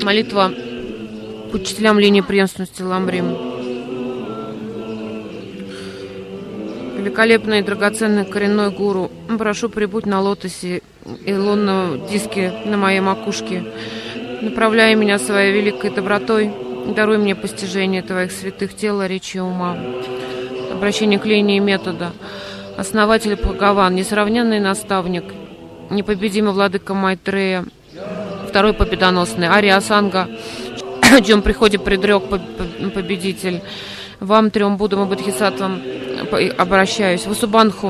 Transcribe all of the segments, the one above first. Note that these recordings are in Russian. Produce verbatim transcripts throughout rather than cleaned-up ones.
Молитва к учителям линии преемственности Ламрим. Великолепный и драгоценный коренной гуру, прошу прибудь на лотосе и лунном диске на моей макушке. Направляй меня своей великой добротой, даруй мне постижение твоих святых тела, речи и ума. Обращение к линии метода. Основатель Бхагаван, несравненный наставник, непобедимый владыка Майтрея, второй победоносный, Ария Асанга, в чьем приходе предрек победитель. Вам, трем Буддам и Бодхисаттвам, обращаюсь. Васубанху,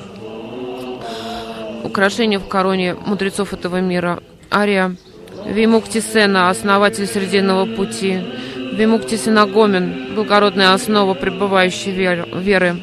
украшение в короне мудрецов этого мира. Ария Вимуктисена, основатель Срединного пути. Вимуктисена Гомин, благородная основа пребывающей веры.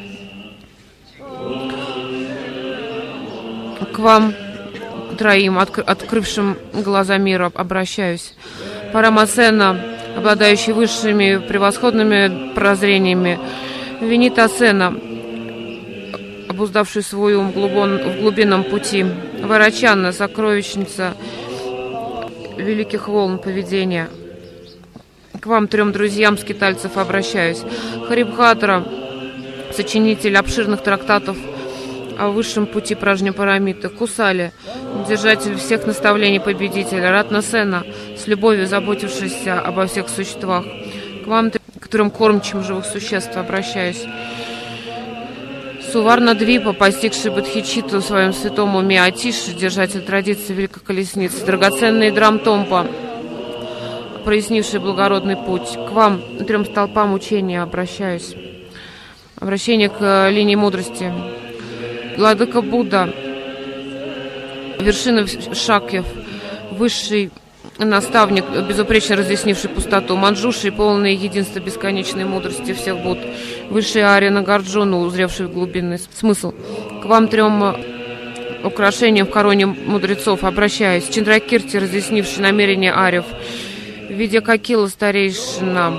К вам, троим, откр- открывшим глаза мира, обращаюсь. Парамасена, обладающий высшими превосходными прозрениями. Винитасена, обуздавший свой ум в глубинном пути. Варачанна, сокровищница великих волн поведения. К вам, трем друзьям скитальцев, обращаюсь. Харибхатра, сочинитель обширных трактатов о высшем пути Пражняпарамиты. Кусали, держатель всех наставлений победителя. Ратнасена, с любовью заботившийся обо всех существах. К вам, к трем кормчим живых существ, обращаюсь. Суварна-двипа, постигший Бодхичитту в своем святом уме. Атиши, держатель традиции Великой Колесницы. Драгоценный Драмтомпа, прояснивший благородный путь. К вам, трем столпам учения, обращаюсь. Обращение к линии мудрости. Владыка Будда, вершина Шакьев, высший наставник, безупречно разъяснивший пустоту. Манджуши, полное единство бесконечной мудрости всех Будд. Высший Ария Нагарджуна, узревший глубинный смысл. К вам, трем украшениям в короне мудрецов, обращаюсь. Чандракирти, разъяснивший намерения ариев. Видьякакила, старейшина,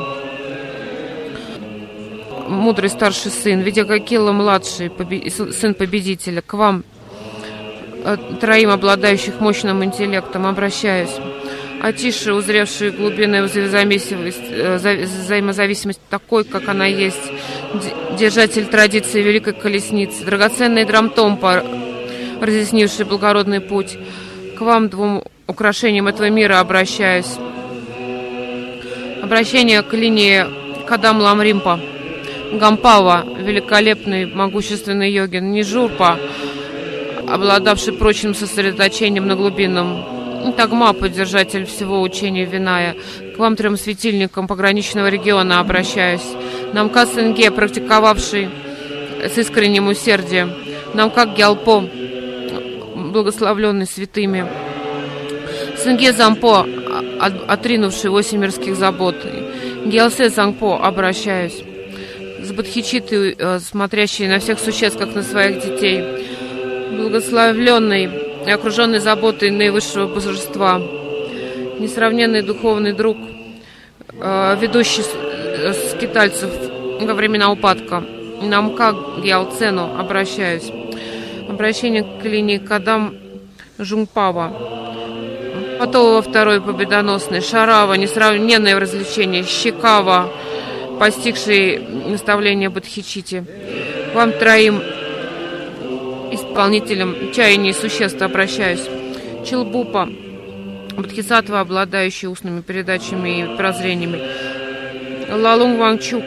мудрый старший сын. Видьякакила, младший побе... сын победителя. К вам, троим обладающих мощным интеллектом, обращаюсь. Атиши, узревшие глубинную взаимозависимость такой, как она есть. Держатель традиции Великой Колесницы. Драгоценный Драмтомпа, разъяснивший благородный путь. К вам, двум украшениям этого мира, обращаюсь. Обращение к линии Кадам Ламримпа. Гампава, великолепный, могущественный йогин. Нижурпа, обладавший прочным сосредоточением на глубинном. Тагма, поддержатель всего учения Виная. К вам, трем светильникам пограничного региона, обращаюсь. Намка Сенге, практиковавший с искренним усердием. Намка Гялпо, благословленный святыми. Сенге Зампо, отринувший восемь мирских забот. Гялсе Зангпо, обращаюсь. С Бодхичиттой, смотрящий на всех существ, как на своих детей. Благословленный и окруженный заботой наивысшего божества. Несравненный духовный друг, ведущий скитальцев во времена упадка. Намка Гялцену, обращаюсь. Обращение к линии Кадам Жунгпава. Патова, второй победоносный. Шарава, несравненное в развлечении. Щекава, постигший наставление Бодхичитти. Вам, троим исполнителям чаяний существ, обращаюсь. Чилбупа, Бодхисаттва, обладающий устными передачами и прозрениями. Лалунг Вангчук,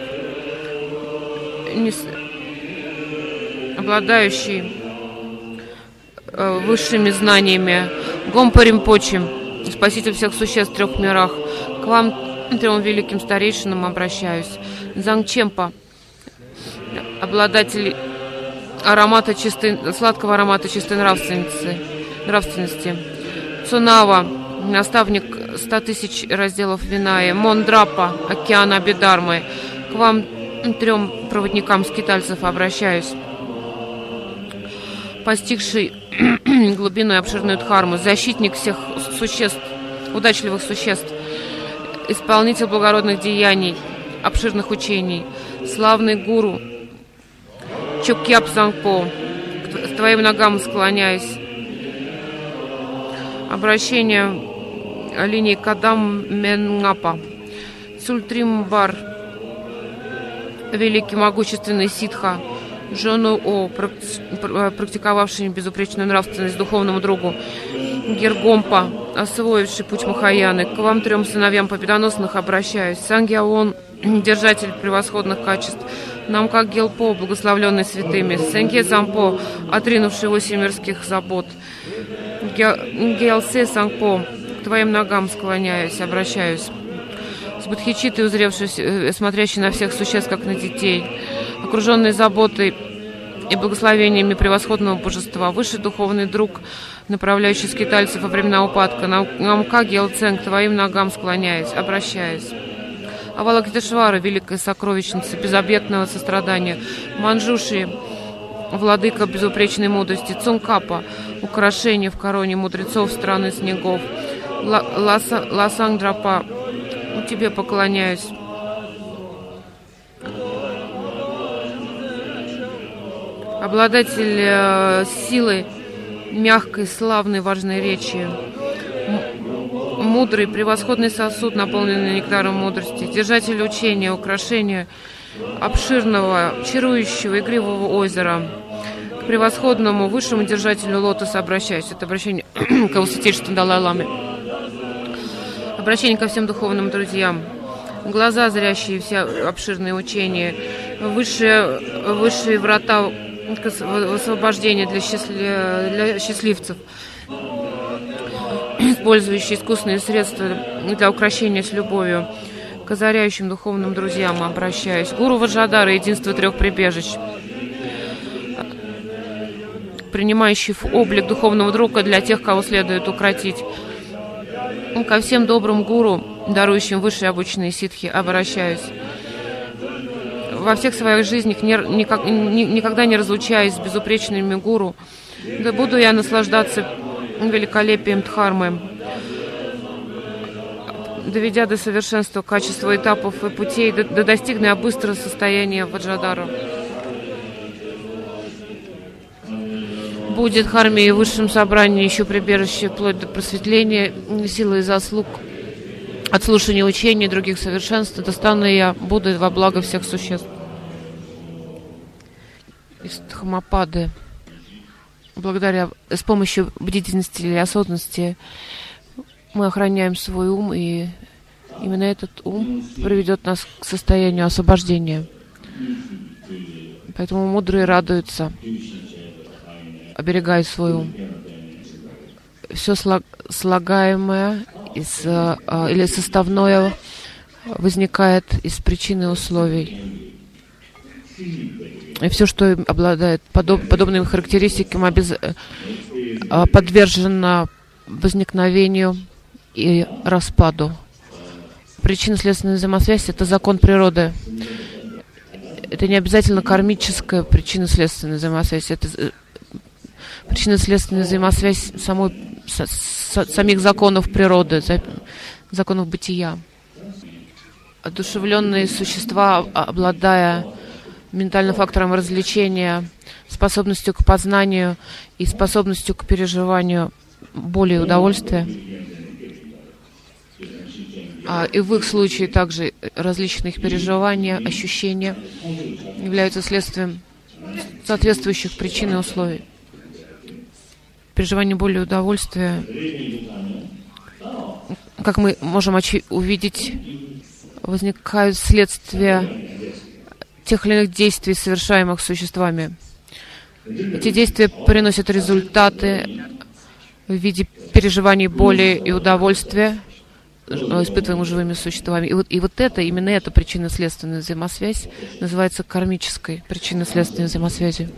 обладающий э, высшими знаниями. Гомпа Ринпоче, спаситель всех существ в трех мирах. К вам, трем великим старейшинам, обращаюсь. Зангчемпа, обладатель аромата чистой, сладкого аромата чистой нравственности. нравственности. Цунава, наставник ста тысяч разделов Виная. Мондрапа, океан Абидармы. К вам, трем проводникам скитальцев, обращаюсь. Постигший глубинную и обширную дхарму, защитник всех существ, удачливых существ, исполнитель благородных деяний, обширных учений, славный гуру Чукьяп Зангпо, к твоим ногам склоняюсь. Обращение линии Кадам Менгапа. Цультримбар, великий могущественный ситха, жену О, практиковавший безупречную нравственность духовному другу, Гергомпа, освоивший путь Махаяны, к вам трем сыновьям победоносных обращаюсь. Сангьяон, держатель превосходных качеств, Намка Гелпо, благословленный святыми, Сэнге Сампо, отринувший восемь мирских забот, Гелсе Сангпо, к твоим ногам склоняюсь, обращаюсь. С Бодхичитой, узревший, смотрящий на всех существ, как на детей, окруженный заботой и благословениями превосходного божества, высший духовный друг, направляющий скитальцев во времена упадка, Намка Гелцен, к твоим ногам склоняюсь, обращаюсь. Авалокитешвара, великая сокровищница безобетного сострадания, Манджуши, владыка безупречной мудрости, Цункапа, украшение в короне мудрецов страны снегов, Ласа, Ласангдрапа, тебе поклоняюсь. Обладатель э, силы, мягкой, славной, важной речи, мудрый, превосходный сосуд, наполненный нектаром мудрости, держатель учения, украшения обширного, чарующего, игривого озера, к превосходному, высшему держателю лотоса обращаюсь. Это обращение к его святейшеству Далай-ламе. Обращение ко всем духовным друзьям. Глаза, зрящие все обширные учения, высшие, высшие врата освобождения для, счастли, для счастливцев, использующие искусственные средства для украшения с любовью, к озаряющим духовным друзьям обращаюсь. Гуру Ваджрадара, единство трех прибежищ, принимающий облик духовного друга для тех, кого следует укротить. Ко всем добрым гуру, дарующим высшие обученные ситхи, обращаюсь. Во всех своих жизнях не, никак, ни, никогда не разлучаясь с безупречными гуру, да буду я наслаждаться великолепием Дхармы, доведя до совершенства качества этапов и путей, да, да достигну я быстрого состояния Ваджрадара. Будет Дхарме и высшем собрании еще прибежище вплоть до просветления, силы и заслуг, от слушания учений и других совершенств, достану я Будды во благо всех существ. Из Дхаммапады. Благодаря, с помощью бдительности или осознанности мы охраняем свой ум, и именно этот ум приведет нас к состоянию освобождения. Поэтому мудрые радуются, оберегая свой ум. Все слагаемое из, или составное возникает из причин и условий. И все, что обладает подоб, подобными характеристиками, обез... подвержено возникновению и распаду. Причинно-следственная взаимосвязь — это закон природы. Это не обязательно кармическая причинно-следственная взаимосвязь. Это причинно-следственная взаимосвязь самой, с, с, самих законов природы, законов бытия. Одушевленные существа, обладая ментальным фактором развлечения, способностью к познанию и способностью к переживанию боли и удовольствия. А, и в их случае также различных переживаний, ощущения являются следствием соответствующих причин и условий. Переживание боли и удовольствия, как мы можем очи- увидеть, возникают вследствие тех или иных действий, совершаемых существами. Эти действия приносят результаты в виде переживаний боли и удовольствия, испытываемых живыми существами. И вот, и вот это, именно эта причинно-следственная взаимосвязь называется кармической причинно-следственной взаимосвязью.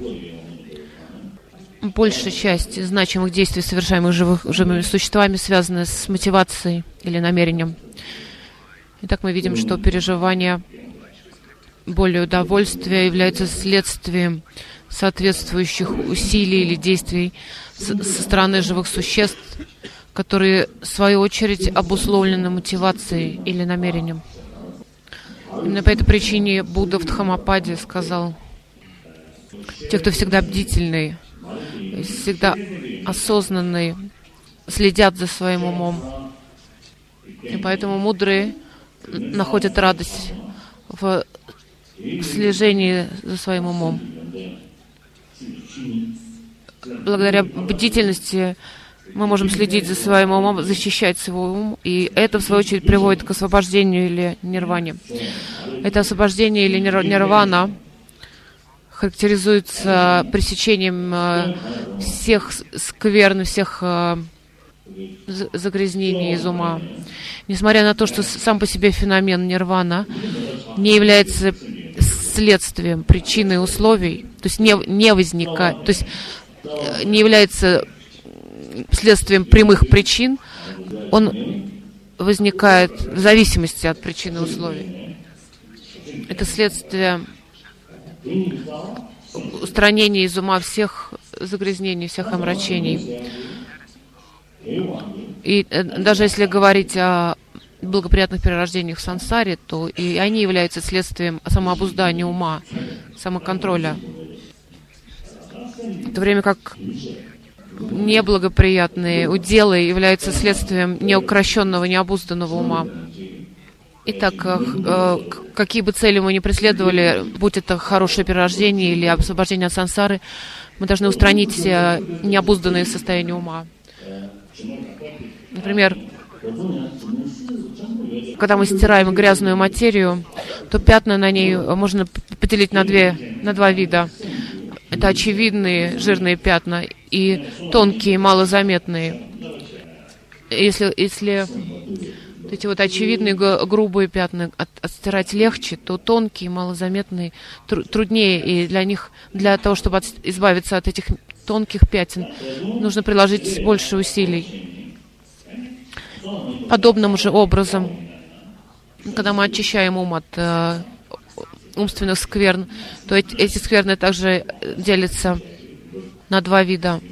Большая часть значимых действий, совершаемых живых, живыми существами, связаны с мотивацией или намерением. Итак, мы видим, что переживание боли и удовольствия является следствием соответствующих усилий или действий со стороны живых существ, которые, в свою очередь, обусловлены мотивацией или намерением. Именно по этой причине Будда в Дхаммападе сказал: те, кто всегда бдительный, всегда осознанный, следят за своим умом, И поэтому мудрые находят радость в слежении за своим умом. Благодаря бдительности мы можем следить за своим умом, защищать свой ум, и это, в свою очередь, приводит к освобождению или нирване. Это освобождение или нирвана характеризуется пресечением всех скверн, всех загрязнений из ума. Несмотря на то, что сам по себе феномен нирвана не является следствием, причиной условий, то есть не, не возникает, то есть не является следствием прямых причин, он возникает в зависимости от причин и условий. Это следствие устранения из ума всех загрязнений, всех омрачений. И даже если говорить о благоприятных перерождениях в сансаре, то и они являются следствием самообуздания ума, самоконтроля. В то время как неблагоприятные уделы являются следствием неукрощенного, необузданного ума. Итак, какие бы цели мы ни преследовали, будь это хорошее перерождение или освобождение от сансары, мы должны устранить необузданные состояния ума. Например, когда мы стираем грязную материю, то пятна на ней можно поделить на, две, на два вида. Это очевидные жирные пятна и тонкие, малозаметные. Если, если эти вот очевидные грубые пятна от, отстирать легче, то тонкие, малозаметные тру, труднее. И для них, для того, чтобы от, избавиться от этих тонких пятен, нужно приложить больше усилий. Подобным же образом, когда мы очищаем ум от э, умственных скверн, то эти, эти скверны также делятся на два вида.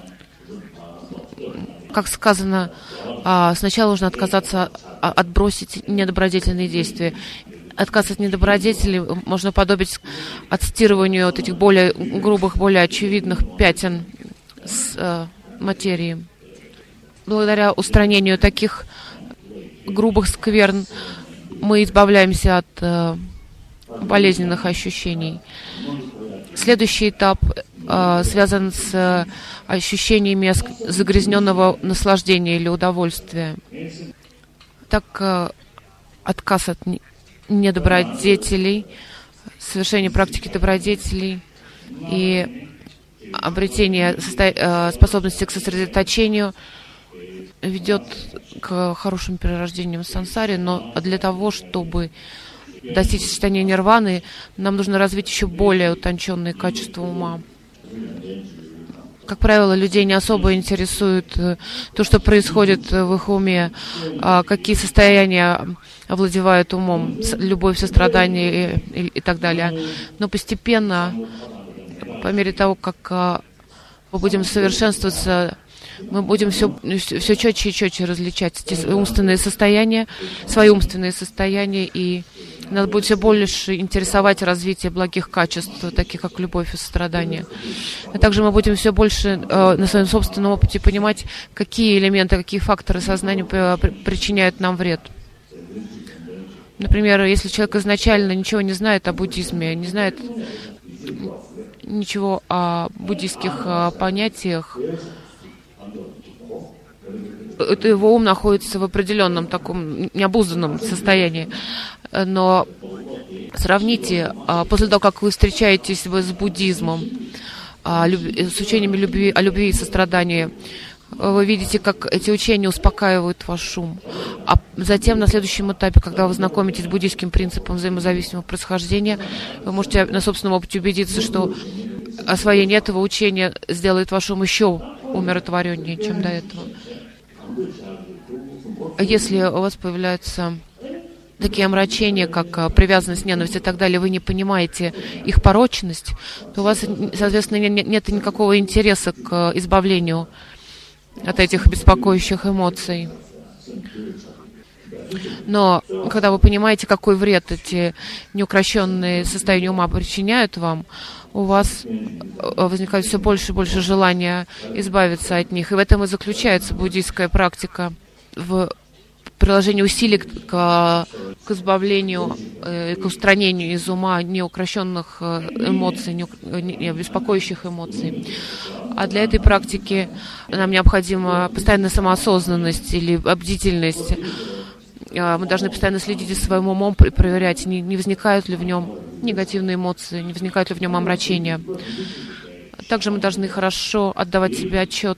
Как сказано, э, сначала нужно отказаться, отбросить недобродетельные действия. Отказ от недобродетелей можно подобить отстирыванию вот этих более грубых, более очевидных пятен с э, материи. Благодаря устранению таких грубых скверн мы избавляемся от э, болезненных ощущений. Следующий этап э, связан с э, ощущениями загрязненного наслаждения или удовольствия. Так, э, отказ от недобродетелей, совершение практики добродетелей и обретение состо... способности к сосредоточению ведет к хорошим перерождениям в сансаре, но для того, чтобы достичь состояния нирваны, нам нужно развить еще более утонченные качества ума. Как правило, людей не особо интересует то, что происходит в их уме, какие состояния овладевают умом, любовь, сострадание и, и, и так далее. Но постепенно, по мере того, как мы будем совершенствоваться, мы будем все, все четче и четче различать эти умственные состояния, свои умственные состояния, и нас будет все больше интересовать развитие благих качеств, таких как любовь и сострадание. А также мы будем все больше э, на своем собственном опыте понимать, какие элементы, какие факторы сознания причиняют нам вред. Например, если человек изначально ничего не знает о буддизме, не знает ничего о буддийских о понятиях, это его ум находится в определенном таком необузданном состоянии. Но сравните, после того, как вы встречаетесь с буддизмом, с учениями любви, о любви и сострадании, вы видите, как эти учения успокаивают ваш ум. А затем, на следующем этапе, когда вы знакомитесь с буддийским принципом взаимозависимого происхождения, вы можете на собственном опыте убедиться, что освоение этого учения сделает ваш ум еще умиротвореннее, чем до этого. Если у вас появляются такие омрачения, как привязанность, ненависть и так далее, вы не понимаете их порочность, то у вас, соответственно, нет никакого интереса к избавлению от этих беспокоящих эмоций. Но когда вы понимаете, какой вред эти неукрощенные состояния ума причиняют вам, у вас возникает все больше и больше желания избавиться от них. И в этом и заключается буддийская практика, в приложение усилий к, к, к избавлению, э, к устранению из ума неукрощенных эмоций, не, не беспокоящих эмоций. А для этой практики нам необходима постоянная самоосознанность или бдительность. Мы должны постоянно следить за своим умом, проверять, не, не возникают ли в нем негативные эмоции, не возникают ли в нем омрачения. Также мы должны хорошо отдавать себе отчет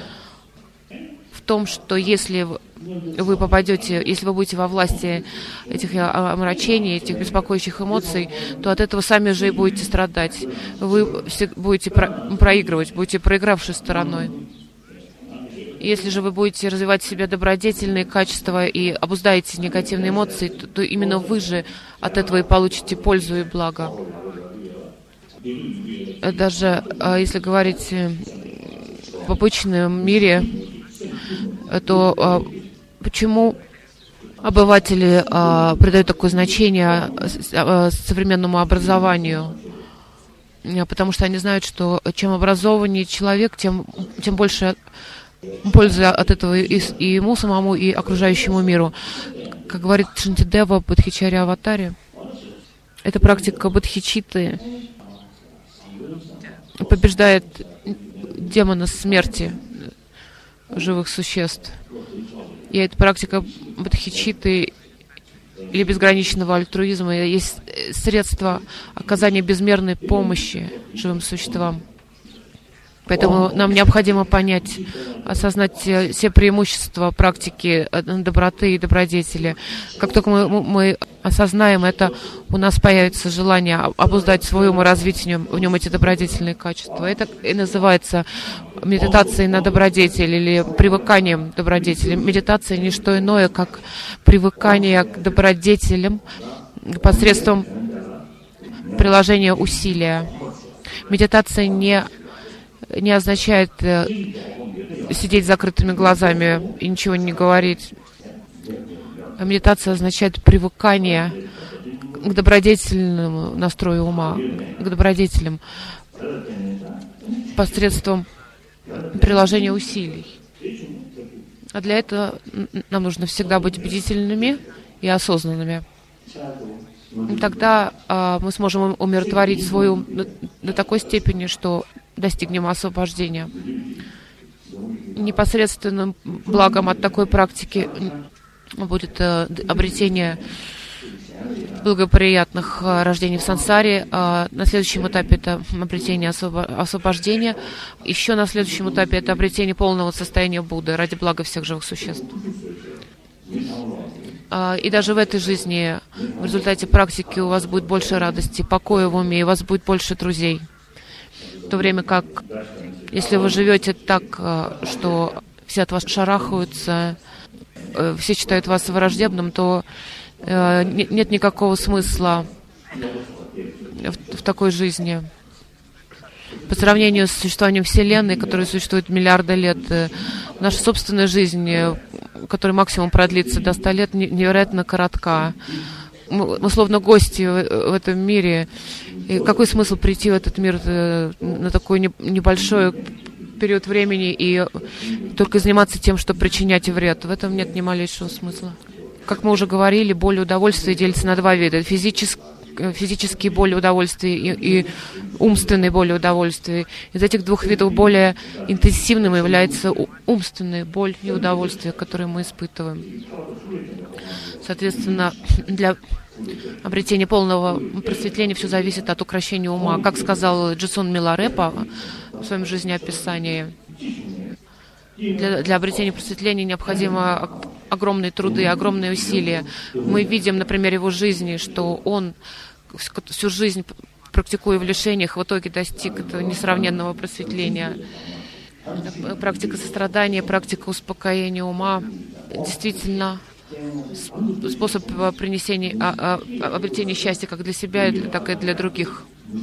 в том, что если вы попадете, если вы будете во власти этих омрачений, этих беспокоящих эмоций, то от этого сами же и будете страдать. Вы будете проигрывать, будете проигравшей стороной. Если же вы будете развивать в себе добродетельные качества и обуздаете негативные эмоции, то, то именно вы же от этого и получите пользу и благо. Даже если говорить в обычном мире, то почему обыватели придают такое значение современному образованию? Потому что они знают, что чем образованнее человек, тем, тем больше пользы от этого и, и ему самому, и окружающему миру. Как говорит Шантидева в Бодхичарья Аватаре, эта практика бодхичитты побеждает демона смерти живых существ. И эта практика бодхичитты или безграничного альтруизма есть средство оказания безмерной помощи живым существам. Поэтому нам необходимо понять, осознать все преимущества практики доброты и добродетели. Как только мы, мы осознаем это, у нас появится желание обуздать свой ум и развить в нем, в нем эти добродетельные качества. Это и называется медитацией на добродетель или привыканием к добродетели. Медитация — не что иное, как привыкание к добродетелям посредством приложения усилия. Медитация не не означает э, сидеть с закрытыми глазами и ничего не говорить. А медитация означает привыкание к добродетельному настрою ума, к добродетелям посредством приложения усилий. А для этого нам нужно всегда быть бдительными и осознанными. И тогда э, мы сможем умиротворить свой ум до, до такой степени, что достигнем освобождения. Непосредственным благом от такой практики будет э, обретение благоприятных э, рождений в сансаре. Э, на следующем этапе это обретение освобо- освобождения. Еще на следующем этапе это обретение полного состояния Будды ради блага всех живых существ. Э, и даже в этой жизни в результате практики у вас будет больше радости, покоя в уме, и у вас будет больше друзей. В то время как, если вы живете так, что все от вас шарахаются, все считают вас враждебным, то нет никакого смысла в, в такой жизни. По сравнению с существованием Вселенной, которая существует миллиарды лет, наша собственная жизнь, которая максимум продлится до ста лет, невероятно коротка. Мы, мы словно гости в, в этом мире. И какой смысл прийти в этот мир на такой не, небольшой период времени и только заниматься тем, что причинять вред? В этом нет ни малейшего смысла. Как мы уже говорили, боль и удовольствие делятся на два вида. Физические, физические боли и удовольствия и, и умственные боли и удовольствия. Из этих двух видов более интенсивным является умственная боль и удовольствие, которые мы испытываем. Соответственно, для обретения полного просветления все зависит от укрощения ума. Как сказал Джисун Миларепа в своем жизнеописании, для, для обретения просветления необходимо огромные труды, огромные усилия. Мы видим на примере его жизни, что он всю жизнь, практикуя в лишениях, в итоге достиг этого несравненного просветления. Практика сострадания, практика успокоения ума действительно способ принесения, а, а, обретения счастья как для себя, так и для других.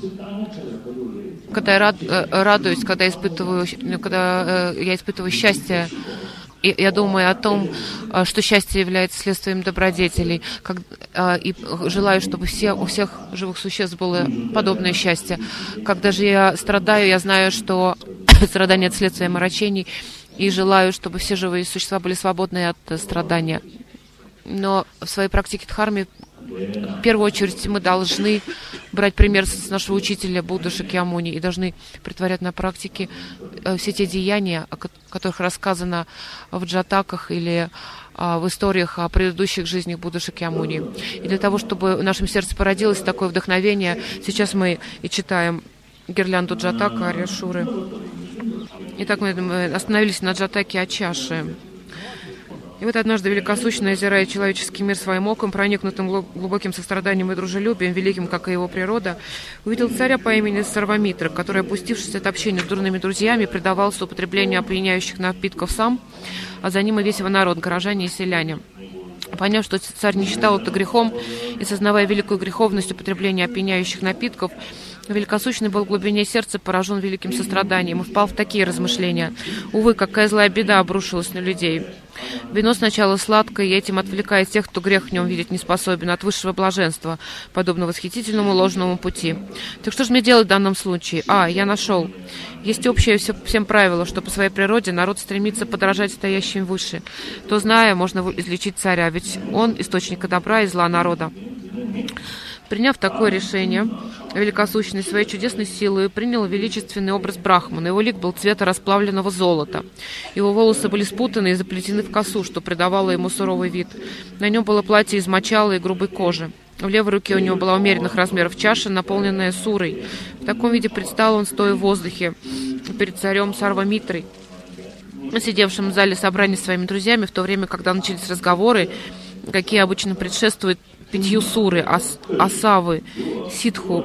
Когда я рад, радуюсь, когда я испытываю, когда я испытываю счастье, я думаю о том, что счастье является следствием добродетелей, как, и желаю, чтобы все, у всех живых существ было подобное счастье. Когда же я страдаю, я знаю, что страдание — это следствие омрачений, и желаю, чтобы все живые существа были свободны от страдания. Но в своей практике дхармы в первую очередь мы должны брать пример с нашего учителя Будды Шакьямуни и должны притворять на практике все те деяния, о которых рассказано в джатаках или в историях о предыдущих жизнях Будды Шакьямуни. И для того, чтобы в нашем сердце породилось такое вдохновение, сейчас мы и читаем гирлянду джатака Арья Шуры. Итак, мы остановились на джатаке о чаше. И вот однажды великосущный, озирая человеческий мир своим оком, проникнутым глубоким состраданием и дружелюбием, великим, как и его природа, увидел царя по имени Сарвамитра, который, опустившись от общения с дурными друзьями, предавался употреблению опьяняющих напитков сам, а за ним и весь его народ, горожане и селяне. Поняв, что царь не считал это грехом, и сознавая великую греховность употребления опьяняющих напитков, великосущный был в глубине сердца поражен великим состраданием и впал в такие размышления. Увы, какая злая беда обрушилась на людей. Вино сначала сладкое, и этим отвлекает тех, кто грех в нем видеть не способен, от высшего блаженства, подобно восхитительному ложному пути. Так что же мне делать в данном случае? А, я нашел. Есть общее все, всем правило, что по своей природе народ стремится подражать стоящим выше. То, зная, можно излечить царя, ведь он источник добра и зла народа. Приняв такое решение, великосущный своей чудесной силой принял величественный образ Брахмана. Его лик был цвета расплавленного золота. Его волосы были спутаны и заплетены в косу, что придавало ему суровый вид. На нем было платье из мочала и грубой кожи. В левой руке у него была умеренных размеров чаша, наполненная сурой. В таком виде предстал он, стоя в воздухе, перед царем Сарвамитрой, сидевшим в зале собрания с своими друзьями, в то время, когда начались разговоры, какие обычно предшествуют питью суры, ас, асавы, ситху,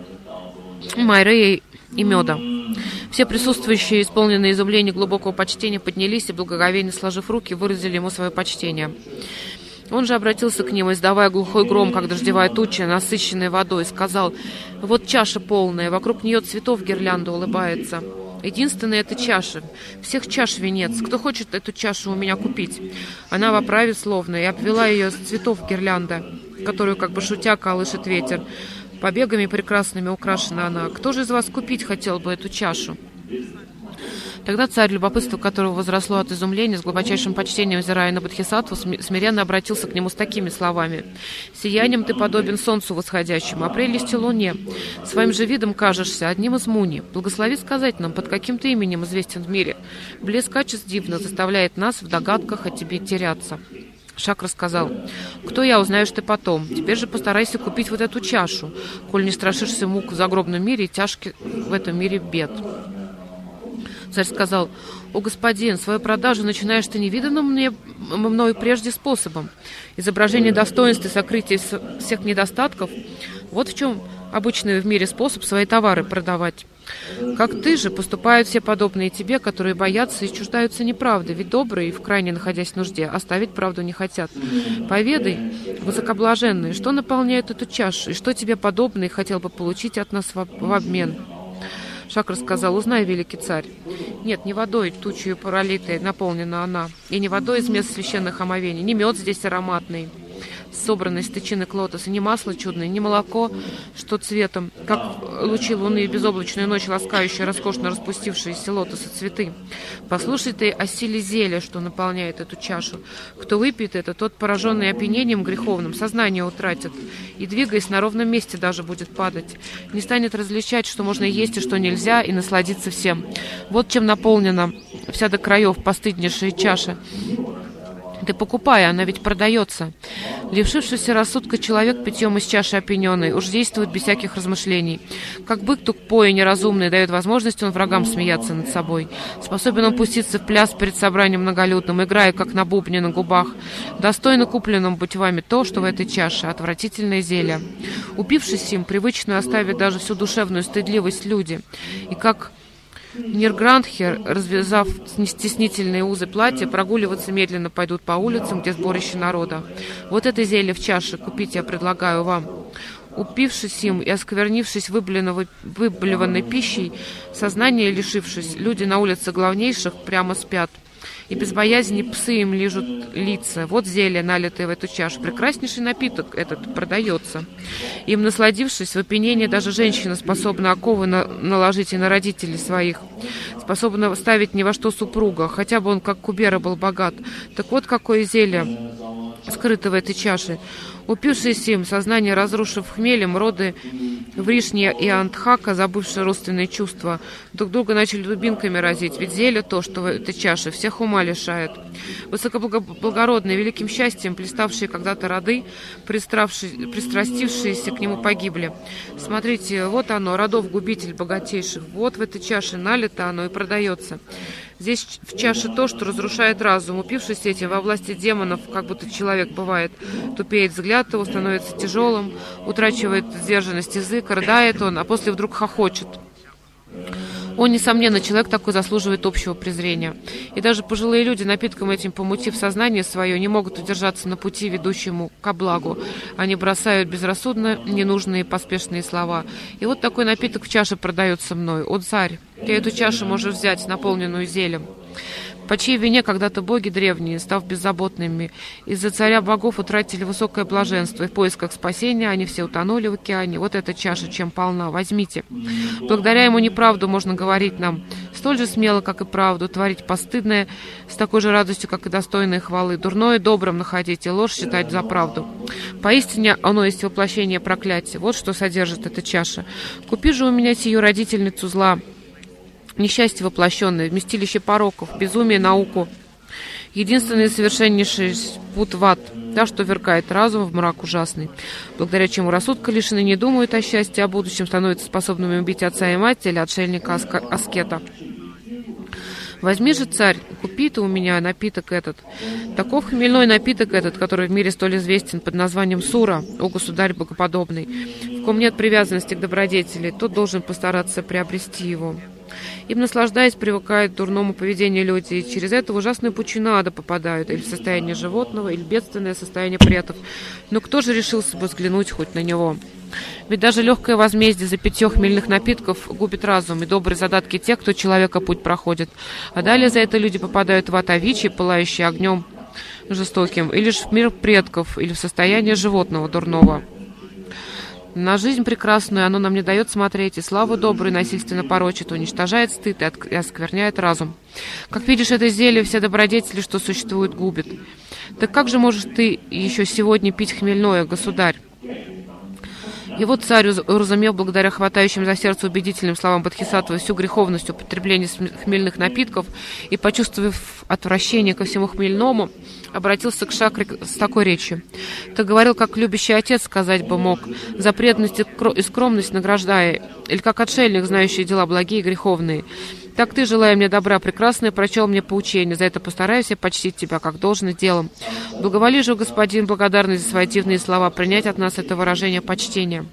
майреи и меда. Все присутствующие, исполненные изумления глубокого почтения, поднялись и, благоговейно сложив руки, выразили ему свое почтение. Он же обратился к ним, издавая глухой гром, как дождевая туча, насыщенная водой, и сказал: «Вот чаша полная, вокруг нее цветов гирлянда улыбается. Единственная эта чаша. Всех чаш венец. Кто хочет эту чашу у меня купить?» Она в оправе словно и обвела ее с цветов гирлянда, которую, как бы шутя, колышет ветер. Побегами прекрасными украшена она. Кто же из вас купить хотел бы эту чашу? Тогда царь, любопытство которого возросло от изумления, с глубочайшим почтением взирая на Бодхисаттву, смиренно обратился к нему с такими словами: «Сиянием ты подобен солнцу восходящему, а прелести луне. Своим же видом кажешься одним из муни. Благослови сказать нам, под каким ты именем известен в мире. Блеск качеств дивно заставляет нас в догадках о тебе теряться». Шакра сказал: «Кто я, узнаешь ты потом. Теперь же постарайся купить вот эту чашу, коль не страшишься мук в загробном мире и тяжких в этом мире бед». Царь сказал: «О, господин, свою продажу начинаешь ты невиданным мне, мною прежде способом. Изображение достоинств и сокрытие всех недостатков — вот в чем обычный в мире способ свои товары продавать. Как ты же поступают все подобные тебе, которые боятся и чуждаются неправды, ведь добрые, в крайне находясь в нужде, оставить правду не хотят. Поведай, высокоблаженный, что наполняет эту чашу, и что тебе подобный хотел бы получить от нас в, в обмен». Шакра сказал: «Узнай, великий царь. Нет, не водой, тучью пролитой, наполнена она, и не водой из мест священных омовений, не мед здесь ароматный, собранный из тычинок лотоса, не масло чудное, не молоко, что цветом, как лучи луны и безоблачную ночь ласкающие роскошно распустившиеся лотосы цветы. Послушай ты о силе зелья, что наполняет эту чашу. Кто выпьет это, тот, пораженный опьянением греховным, сознание утратит, и, двигаясь на ровном месте, даже будет падать. Не станет различать, что можно есть и что нельзя, и насладиться всем. Вот чем наполнена вся до краев постыднейшая чаша. Ты покупай, она ведь продается. Лишившийся рассудка человек питьем из чаши опьяненный уж действует без всяких размышлений. Как бык тупой и неразумный дает возможность он врагам смеяться над собой. Способен он пуститься в пляс перед собранием многолюдным, играя, как на бубне на губах. Достойно купленным быть вами то, что в этой чаше, отвратительное зелье. Упившись им, привычную оставят даже всю душевную стыдливость люди. И как Нирграндхер, развязав стеснительные узы платья, прогуливаться медленно пойдут по улицам, где сборище народа. Вот это зелье в чаше купить я предлагаю вам. Упившись им и осквернившись выблеванной пищей, сознание лишившись, люди на улице главнейших прямо спят. И без боязни псы им лижут лица. Вот зелье, налитое в эту чашу. Прекраснейший напиток этот продается. Им насладившись, в опьянении даже женщина способна оковы на, наложить и на родителей своих. Способна ставить ни во что супруга, хотя бы он, как Кубера, был богат. Так вот, какое зелье скрыты в этой чаше. Упившись им, сознание, разрушив хмелем, роды Вришни и Антхака, забывшие родственные чувства, друг друга начали дубинками разить, ведь зелье то, что в этой чаше, всех ума лишает. Высокоблагородные, великим счастьем, плеставшие когда-то роды, пристрастившиеся к нему, погибли. Смотрите, вот оно, родов губитель богатейших, вот в этой чаше налито оно и продается. Здесь в чаше то, что разрушает разум. Упившись этим, во власти демонов, как будто человек бывает, тупеет взгляд его, становится тяжелым, утрачивает сдержанность язык, рыдает он, а после вдруг хохочет. Он, несомненно, человек такой заслуживает общего презрения. И даже пожилые люди, напитком этим помутив сознание свое, не могут удержаться на пути, ведущему ко благу. Они бросают безрассудно ненужные поспешные слова. И вот такой напиток в чаше продается мной. О, царь, ты эту чашу можешь взять, наполненную зелем. По чьей вине когда-то боги древние, став беззаботными, из-за царя богов утратили высокое блаженство, и в поисках спасения они все утонули в океане. Вот эта чаша чем полна, возьмите. Благодаря ему неправду можно говорить нам, столь же смело, как и правду, творить постыдное с такой же радостью, как и достойные хвалы, дурное добрым находить и ложь считать за правду. Поистине оно есть воплощение проклятия. Вот что содержит эта чаша. Купи же у меня сию родительницу зла, несчастье воплощенное, вместилище пороков, безумие, науку, единственный совершеннейший путь в ад, та, что вергает разум в мрак ужасный, благодаря чему рассудка лишены не думают о счастье, о будущем, становятся способными убить отца и мать или отшельника-аскета. Возьми же, царь, купи ты у меня напиток этот. Таков хмельной напиток этот, который в мире столь известен под названием сура, о государь богоподобный. В ком нет привязанности к добродетели, тот должен постараться приобрести его. Им, наслаждаясь, привыкают к дурному поведению люди, и через это в ужасную пучину ада попадают, или в состояние животного, или в бедственное состояние предков. Но кто же решился бы взглянуть хоть на него? Ведь даже легкое возмездие за питье хмельных напитков губит разум и добрые задатки тех, кто человека путь проходит. А далее за это люди попадают в ад овечий, пылающий огнем жестоким, или же в мир предков, или в состояние животного дурного. На жизнь прекрасную оно нам не дает смотреть, и славу добрую насильственно порочит, уничтожает стыд и оскверняет разум. Как видишь, это зелье все добродетели, что существуют, губит. Так как же можешь ты еще сегодня пить хмельное, государь? И вот царь, уразумев благодаря хватающим за сердце убедительным словам Бодхисаттвы всю греховность употребления хмельных напитков и, почувствовав отвращение ко всему хмельному, обратился к Шакре с такой речью. «Ты говорил, как любящий отец, сказать бы мог, за преданность и скромность награждая, или как отшельник, знающий дела благие и греховные. Так ты, желая мне добра прекрасное, прочел мне поучение, за это постараюсь я почтить тебя, как должно делом. Благоволи же, господин, благодарный за свои дивные слова, принять от нас это выражение почтения.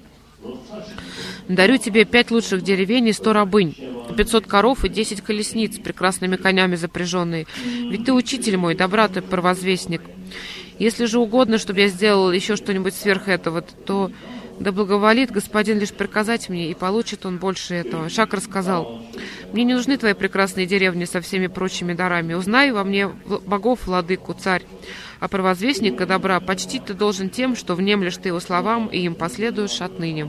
Дарю тебе пять лучших деревень и сто рабынь, пятьсот коров и десять колесниц, прекрасными конями запряженные. Ведь ты учитель мой, добра ты, провозвестник. Если же угодно, чтобы я сделал еще что-нибудь сверх этого, то да благоволит господин лишь приказать мне, и получит он больше этого». Шакра сказал: «Мне не нужны твои прекрасные деревни со всеми прочими дарами. Узнай во мне богов, владыку, царь. А провозвестника добра почтить ты должен тем, что внемлешь ты его словам, и им последуешь отныне».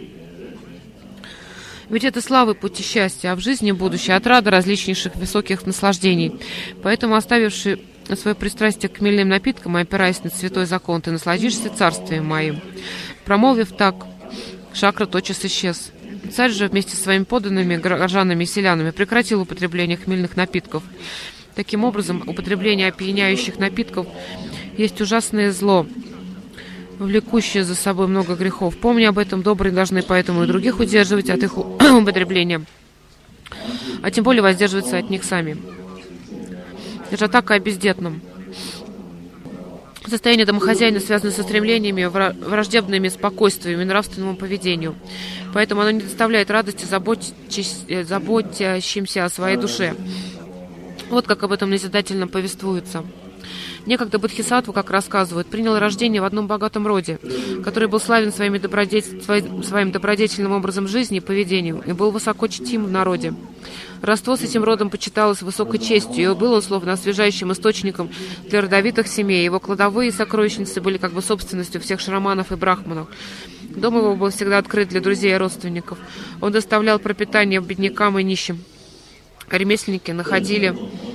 Ведь это славы пути счастья, а в жизни будущее отрада различнейших высоких наслаждений. Поэтому, оставивший свое пристрастие к хмельным напиткам и опираясь на святой закон, ты насладишься царствием моим. Промолвив так, Шакра тотчас исчез. Царь же вместе со своими подданными, горожанами и селянами прекратил употребление хмельных напитков. Таким образом, употребление опьяняющих напитков есть ужасное зло, влекущее за собой много грехов. Помни об этом, добрые должны поэтому и других удерживать от их употребления, а тем более воздерживаться от них сами. Это же так и о бездетном. Состояние домохозяина связано со стремлениями, враждебными спокойствием и нравственному поведению. Поэтому оно не доставляет радости заботящимся о своей душе. Вот как об этом назидательно повествуется. Некогда Бодхисаттва, как рассказывают, принял рождение в одном богатом роде, который был славен своими добродетель... своим добродетельным образом жизни и поведением, и был высоко чтим в народе. Родство с этим родом почиталось высокой честью, и был он словно освежающим источником для родовитых семей. Его кладовые и сокровищницы были как бы собственностью всех шраманов и брахманов. Дом его был всегда открыт для друзей и родственников. Он доставлял пропитание беднякам и нищим. Ремесленники находили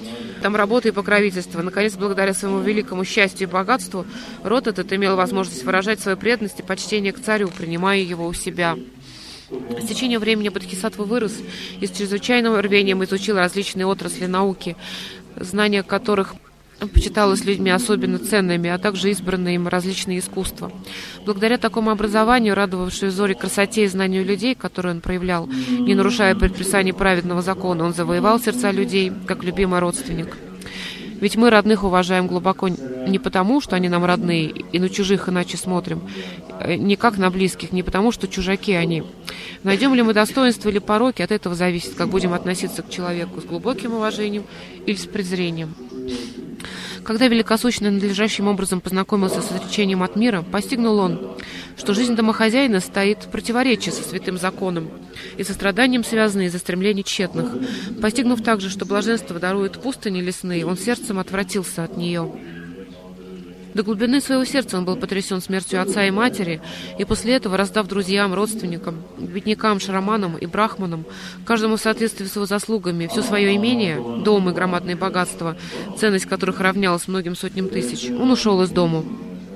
там работы и покровительства. Наконец, благодаря своему великому счастью и богатству, род этот имел возможность выражать свою преданность и почтение к царю, принимая его у себя. С течением времени Бодхисаттва вырос и с чрезвычайным рвением изучил различные отрасли науки, знания которых почиталось людьми особенно ценными, а также избранные им различные искусства. Благодаря такому образованию, радовавшей взоре красоте и знанию людей, которые он проявлял, не нарушая предписаний праведного закона, он завоевал сердца людей, как любимый родственник. Ведь мы родных уважаем глубоко не потому, что они нам родные, и на чужих иначе смотрим, не как на близких, не потому, что чужаки они. Найдем ли мы достоинства или пороки, от этого зависит, как будем относиться к человеку, с глубоким уважением или с презрением. Когда Великосущный надлежащим образом познакомился с отречением от мира, постигнул он, что жизнь домохозяина стоит в противоречии со святым законом и со страданием связанной из-за стремлений тщетных. Постигнув также, что блаженство дарует пустыни лесные, он сердцем отвратился от нее. До глубины своего сердца он был потрясен смертью отца и матери, и после этого, раздав друзьям, родственникам, беднякам, шраманам и брахманам, каждому в соответствии с его заслугами, все свое имение, дом и громадные богатства, ценность которых равнялась многим сотням тысяч, он ушел из дому.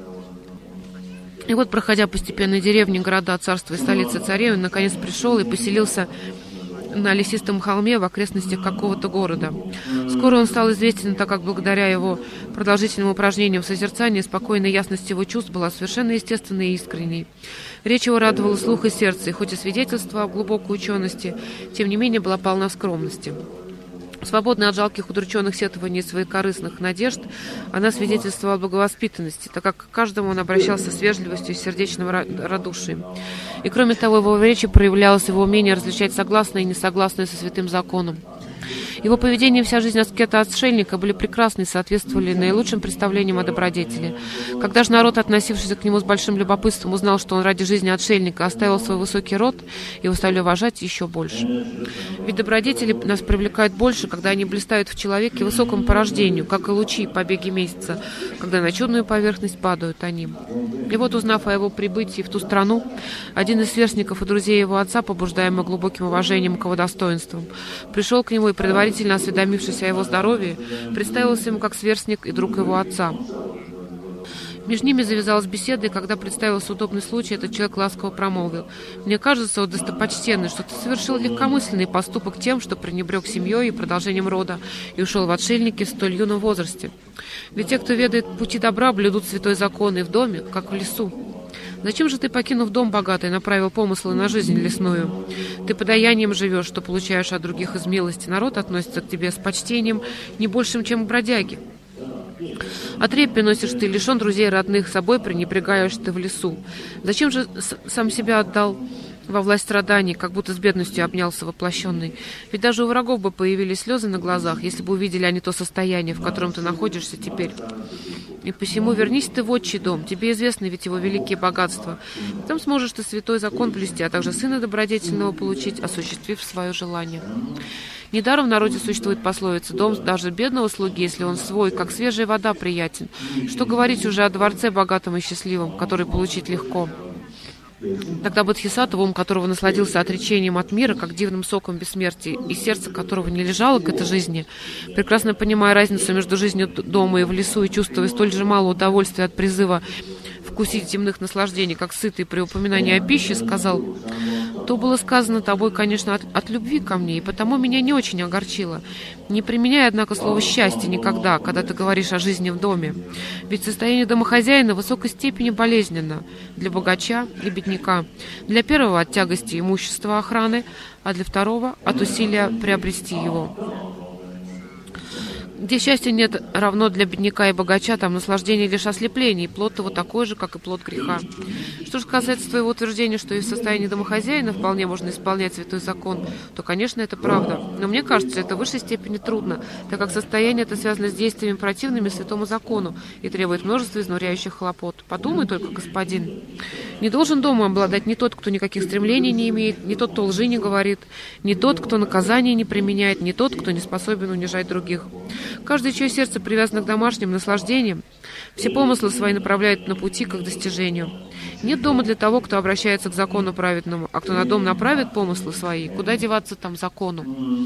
И вот, проходя постепенно деревни, города, царства и столицы царей, он наконец пришел и поселился на лесистом холме в окрестностях какого-то города. Скоро он стал известен, так как благодаря его продолжительным упражнениям в созерцании спокойная ясность его чувств была совершенно естественной и искренней. Речь его радовала слух и сердце, и хоть и свидетельство о глубокой учености, тем не менее была полна скромности. Свободная от жалких удрученных сетований и своих корыстных надежд, она свидетельствовала о благовоспитанности, так как к каждому он обращался с вежливостью и сердечным радушием. И кроме того, его в речи проявлялось его умение различать согласное и несогласное со святым законом. Его поведение и вся жизнь аскета-отшельника были прекрасны и соответствовали наилучшим представлениям о добродетели. Когда же народ, относившийся к нему с большим любопытством, узнал, что он ради жизни отшельника оставил свой высокий род, его стали уважать еще больше. Ведь добродетели нас привлекают больше, когда они блистают в человеке высокому порождению, как и лучи побеги месяца, когда на чудную поверхность падают они. И вот, узнав о его прибытии в ту страну, один из сверстников и друзей его отца, побуждаемый глубоким уважением к его достоинствам, пришел к нему и, предварительно осведомившись о его здоровье, представился ему как сверстник и друг его отца. Между ними завязалась беседа, и когда представился удобный случай, этот человек ласково промолвил: «Мне кажется, о достопочтенный, что ты совершил легкомысленный поступок тем, что пренебрег семьей и продолжением рода и ушел в отшельники в столь юном возрасте. Ведь те, кто ведает пути добра, блюдут святой закон и в доме, как в лесу. Зачем же ты, покинув дом богатый, направил помыслы на жизнь лесную? Ты подаянием живешь, что получаешь от других из милости. Народ относится к тебе с почтением не большим, чем к бродяге. Отрепье носишь ты, лишен друзей родных, собой пренебрегаешь ты в лесу. Зачем же сам себя отдал во власть страданий, как будто с бедностью обнялся воплощенный? Ведь даже у врагов бы появились слезы на глазах, если бы увидели они то состояние, в котором ты находишься теперь. И посему вернись ты в отчий дом, тебе известны ведь его великие богатства. Там сможешь ты святой закон плести, а также сына добродетельного получить, осуществив свое желание». Недаром в народе существует пословица: «Дом даже бедного слуги, если он свой, как свежая вода, приятен». Что говорить уже о дворце богатом и счастливом, который получить легко. Тогда Бодхисаттва, ум которого насладился отречением от мира, как дивным соком бессмертия, и сердце которого не лежало к этой жизни, прекрасно понимая разницу между жизнью дома и в лесу, и чувствуя столь же мало удовольствия от призыва вкусить земных наслаждений, как сытый при упоминании о пище, сказал: «То было сказано тобой, конечно, от, от любви ко мне, и потому меня не очень огорчило. Не применяй, однако, слово «счастье» никогда, когда ты говоришь о жизни в доме. Ведь состояние домохозяина в высокой степени болезненно для богача и бедняка. Для первого от тягости имущества охраны, а для второго от усилия приобрести его. Где счастья нет равно для бедняка и богача, там наслаждение лишь ослепление, и плод его такой же, как и плод греха. Что же касается твоего утверждения, что и в состоянии домохозяина вполне можно исполнять святой закон, то, конечно, это правда. Но мне кажется, это в высшей степени трудно, так как состояние это связано с действиями противными святому закону и требует множества изнуряющих хлопот. Подумай только, господин. Не должен дома обладать не тот, кто никаких стремлений не имеет, не тот, кто лжи не говорит, не тот, кто наказание не применяет, не тот, кто не способен унижать других. Каждый, чье сердце привязано к домашним наслаждениям, все помыслы свои направляет на пути к их достижению. Нет дома для того, кто обращается к закону праведному, а кто на дом направит помыслы свои, куда деваться там закону?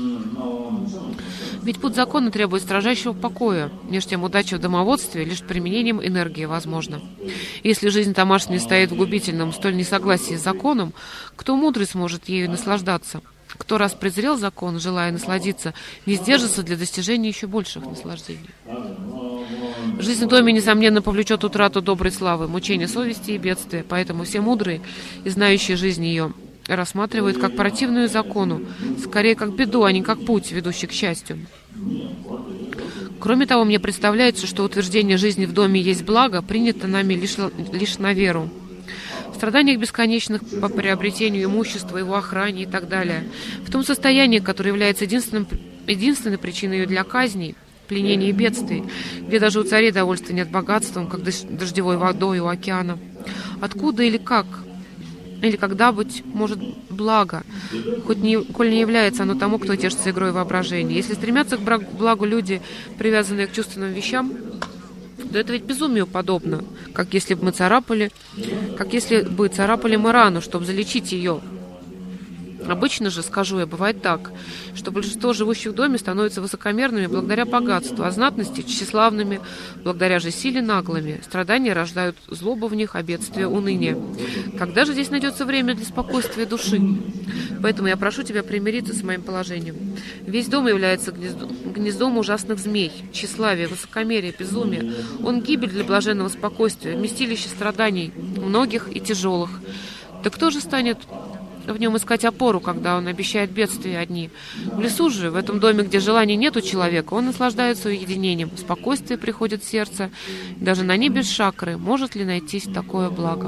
Ведь путь закона требует строжайшего покоя, между тем удача в домоводстве лишь применением энергии возможна. Если жизнь домашняя стоит в губительном столь несогласии с законом, кто мудрый сможет ею наслаждаться? Кто раз презрел закон, желая насладиться, не сдержится для достижения еще больших наслаждений. Жизнь в доме, несомненно, повлечет утрату доброй славы, мучение совести и бедствия, поэтому все мудрые и знающие жизнь ее рассматривают как противную закону, скорее как беду, а не как путь, ведущий к счастью. Кроме того, мне представляется, что утверждение жизни в доме есть благо, принято нами лишь, лишь на веру. В страданиях бесконечных по приобретению имущества, его охране и так далее, в том состоянии, которое является единственным, единственной причиной для казней, пленения и бедствий, где даже у царей довольства нет богатством, как дождевой водой у океана. Откуда или как, или когда, быть может, благо, хоть не, коль не является оно тому, кто тешится игрой воображения. Если стремятся к благу люди, привязанные к чувственным вещам, то это ведь безумию подобно, как если бы мы царапали, как если бы царапали мы рану, чтобы залечить ее. Обычно же, скажу я, бывает так, что большинство живущих в доме становятся высокомерными благодаря богатству, а знатности тщеславными, благодаря же силе наглыми. Страдания рождают злобу в них, а бедствие — уныние. Когда же здесь найдется время для спокойствия души? Поэтому я прошу тебя примириться с моим положением. Весь дом является гнездом, гнездом ужасных змей, тщеславия, высокомерия, безумия. Он гибель для блаженного спокойствия, вместилище страданий, многих и тяжелых. Да кто же станет в нем искать опору, когда он обещает бедствия одни? В лесу же, в этом доме, где желаний нет у человека, он наслаждается уединением, спокойствие приходит в сердце, даже на небе шакры может ли найтись такое благо?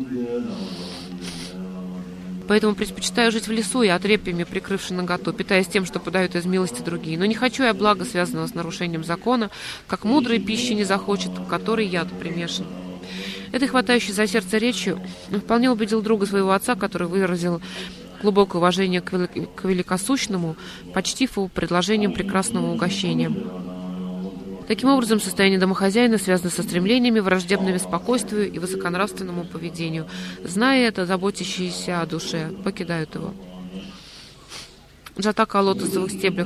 Поэтому предпочитаю жить в лесу и отрепьями прикрывши наготу, питаясь тем, что подают из милости другие. Но не хочу я блага, связанного с нарушением закона, как мудрый пищи не захочет, в которой яд примешан. Этой хватающей за сердце речью он вполне убедил друга своего отца, который выразил глубокое уважение к, вели... к великосущному, почтив его предложением прекрасного угощения. Таким образом, состояние домохозяина связано со стремлениями, враждебными спокойствию и высоконравственному поведению. Зная это, заботящиеся о душе покидают его. Джатака о лотосовых стеблях.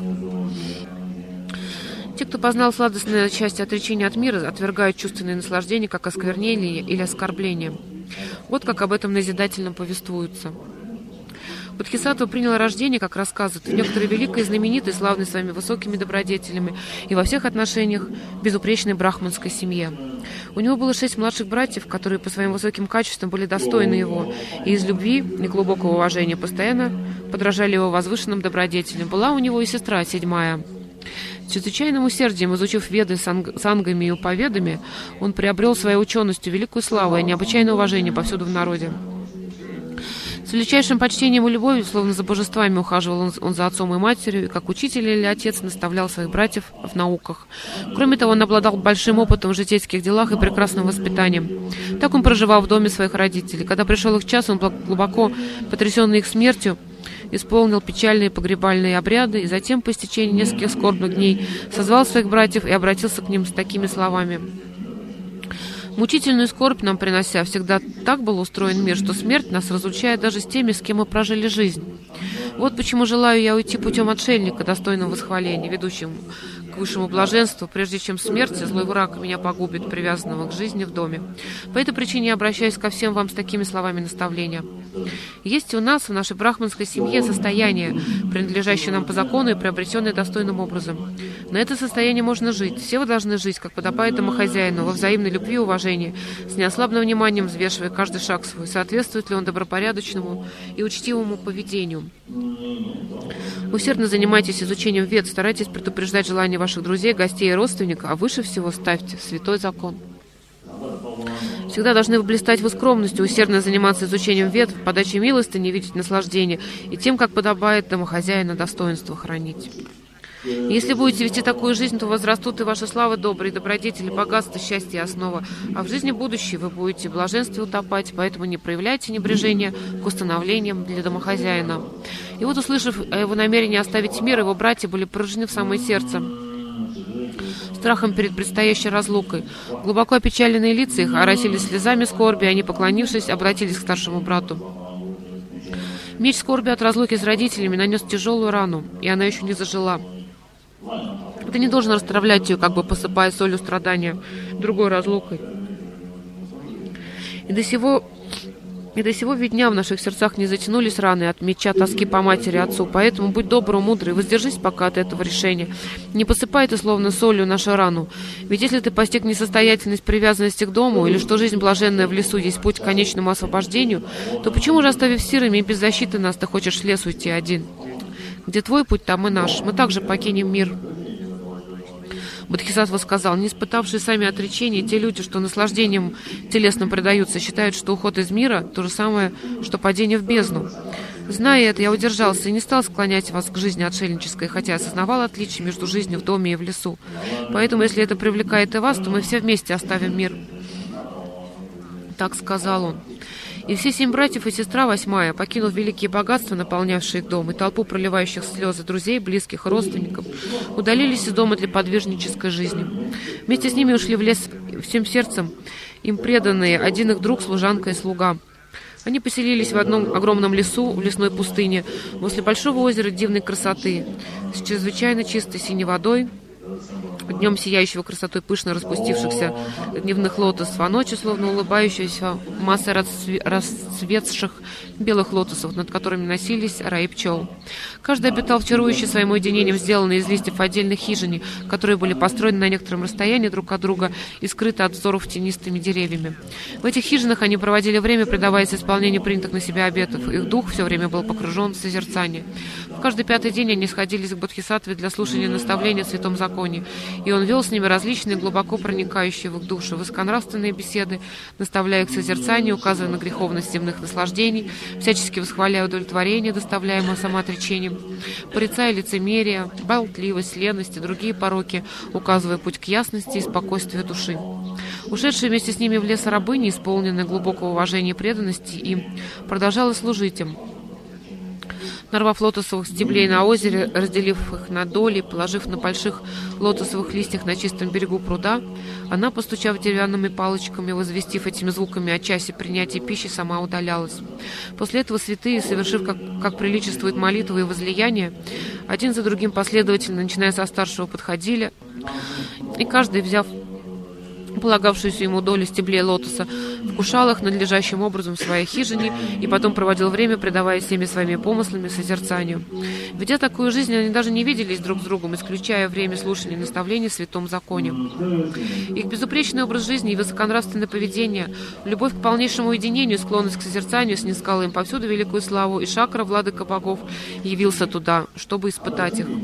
Те, кто познал сладостное счастье отречения от мира, отвергают чувственные наслаждения как осквернение или оскорбление. Вот как об этом назидательно повествуется. Бодхисаттва принял рождение, как рассказывают, в некоторой великой, знаменитой, славной своими высокими добродетелями и во всех отношениях безупречной брахманской семье. У него было шесть младших братьев, которые по своим высоким качествам были достойны его, и из любви и глубокого уважения постоянно подражали его возвышенным добродетелям. Была у него и сестра, седьмая. С чрезвычайным усердием, изучив веды сангами и уповедами, он приобрел своей ученостью великую славу и необычайное уважение повсюду в народе. С величайшим почтением и любовью, словно за божествами, ухаживал он, он за отцом и матерью, и как учитель или отец наставлял своих братьев в науках. Кроме того, он обладал большим опытом в житейских делах и прекрасным воспитанием. Так он проживал в доме своих родителей. Когда пришел их час, он, глубоко потрясенный их смертью, исполнил печальные погребальные обряды, и затем, по истечении нескольких скорбных дней, созвал своих братьев и обратился к ним с такими словами: «Мучительную скорбь нам принося, всегда так был устроен мир, что смерть нас разлучает даже с теми, с кем мы прожили жизнь. Вот почему желаю я уйти путем отшельника, достойным восхваления, ведущим к высшему блаженству, прежде чем смерть, злой враг, меня погубит, привязанного к жизни в доме. По этой причине я обращаюсь ко всем вам с такими словами наставления. Есть у нас, в нашей брахманской семье, состояние, принадлежащее нам по закону и приобретенное достойным образом. На это состояние можно жить. Все вы должны жить, как подобает домохозяину, во взаимной любви и уважении, с неослабным вниманием взвешивая каждый шаг свой, соответствует ли он добропорядочному и учтивому поведению. Усердно занимайтесь изучением вед, старайтесь предупреждать желания ваших друзей, гостей и родственников, а выше всего ставьте святой закон. Всегда должны вы блистать в скромности, усердно заниматься изучением вед, в подаче милостыни, видеть наслаждение и тем, как подобает домохозяина, достоинство хранить. Если будете вести такую жизнь, то возрастут и ваши славы добрые, добродетели, богатство, счастье и основа. А в жизни будущей вы будете в блаженстве утопать, поэтому не проявляйте небрежения к установлениям для домохозяина». И вот, услышав о его намерении оставить мир, его братья были поражены в самое сердце. страхом перед предстоящей разлукой. Глубоко опечаленные лица их оросили слезами скорби, они, поклонившись, обратились к старшему брату. Меч скорби от разлуки с родителями нанес тяжелую рану, и она еще не зажила. Ты не должен расстравлять ее, как бы посыпая солью страдания другой разлукой. И до сего... И до сего ведь дня в наших сердцах не затянулись раны от меча тоски по матери и отцу. Поэтому будь добр, мудрый, воздержись пока от этого решения. Не посыпай ты словно солью нашу рану. Ведь если ты постиг несостоятельность привязанности к дому, или что жизнь блаженная в лесу есть путь к конечному освобождению, то почему же, оставив сирыми и без защиты нас, ты хочешь в лес уйти один? Где твой путь, там и наш. Мы также покинем мир. Бодхисаттва сказал: не испытавшие сами отречения, те люди, что наслаждением телесным предаются, считают, что уход из мира — то же самое, что падение в бездну. Зная это, я удержался и не стал склонять вас к жизни отшельнической, хотя осознавал отличие между жизнью в доме и в лесу. Поэтому, если это привлекает и вас, то мы все вместе оставим мир. Так сказал он. И все семь братьев и сестра восьмая, покинув великие богатства, наполнявшие их дом, и толпу проливающих слезы друзей, близких, родственников, удалились из дома для подвижнической жизни. Вместе с ними ушли в лес всем сердцем, им преданные, один их друг, служанка и слуга. Они поселились в одном огромном лесу, в лесной пустыне, возле большого озера дивной красоты, с чрезвычайно чистой синей водой, днем сияющего красотой пышно распустившихся дневных лотосов, а ночью словно улыбающаяся масса расцве- расцветших белых лотосов, над которыми носились раи пчел. Каждый обитал в чарующей своим уединением, сделанной из листьев отдельных хижине, которые были построены на некотором расстоянии друг от друга и скрыты от взоров тенистыми деревьями. В этих хижинах они проводили время, предаваясь исполнению принятых на себя обетов. Их дух все время был погружен в созерцание. В каждый пятый день они сходились к Бодхисаттве для слушания наставления о святом законе, и он вел с ними различные, глубоко проникающие в их душу высоконравственные беседы, наставляя их к созерцанию, указывая на греховность земных наслаждений, всячески восхваляя удовлетворение, доставляемое самоотречением, порицая лицемерие, болтливость, леность и другие пороки, указывая путь к ясности и спокойствию души. Ушедшая вместе с ними в лес рабыня, исполненная глубокого уважения и преданности, им продолжала служить им. Нарвав лотосовых стеблей на озере, разделив их на доли, положив на больших лотосовых листьях на чистом берегу пруда, она, постучав деревянными палочками, возвестив этими звуками о часе принятия пищи, сама удалялась. После этого святые, совершив, как, как приличествует, молитвы и возлияния, один за другим последовательно, начиная со старшего, подходили, и каждый, взяв полагавшуюся ему долю стеблей лотоса, вкушал их надлежащим образом в своей хижине и потом проводил время, предаваясь всеми своими помыслами созерцанию. Ведя такую жизнь, они даже не виделись друг с другом, исключая время слушания наставлений в святом законе. Их безупречный образ жизни и высоконравственное поведение, любовь к полнейшему уединению, склонность к созерцанию снискала им повсюду великую славу, и Шакра, владыка богов, явился туда, чтобы испытать их.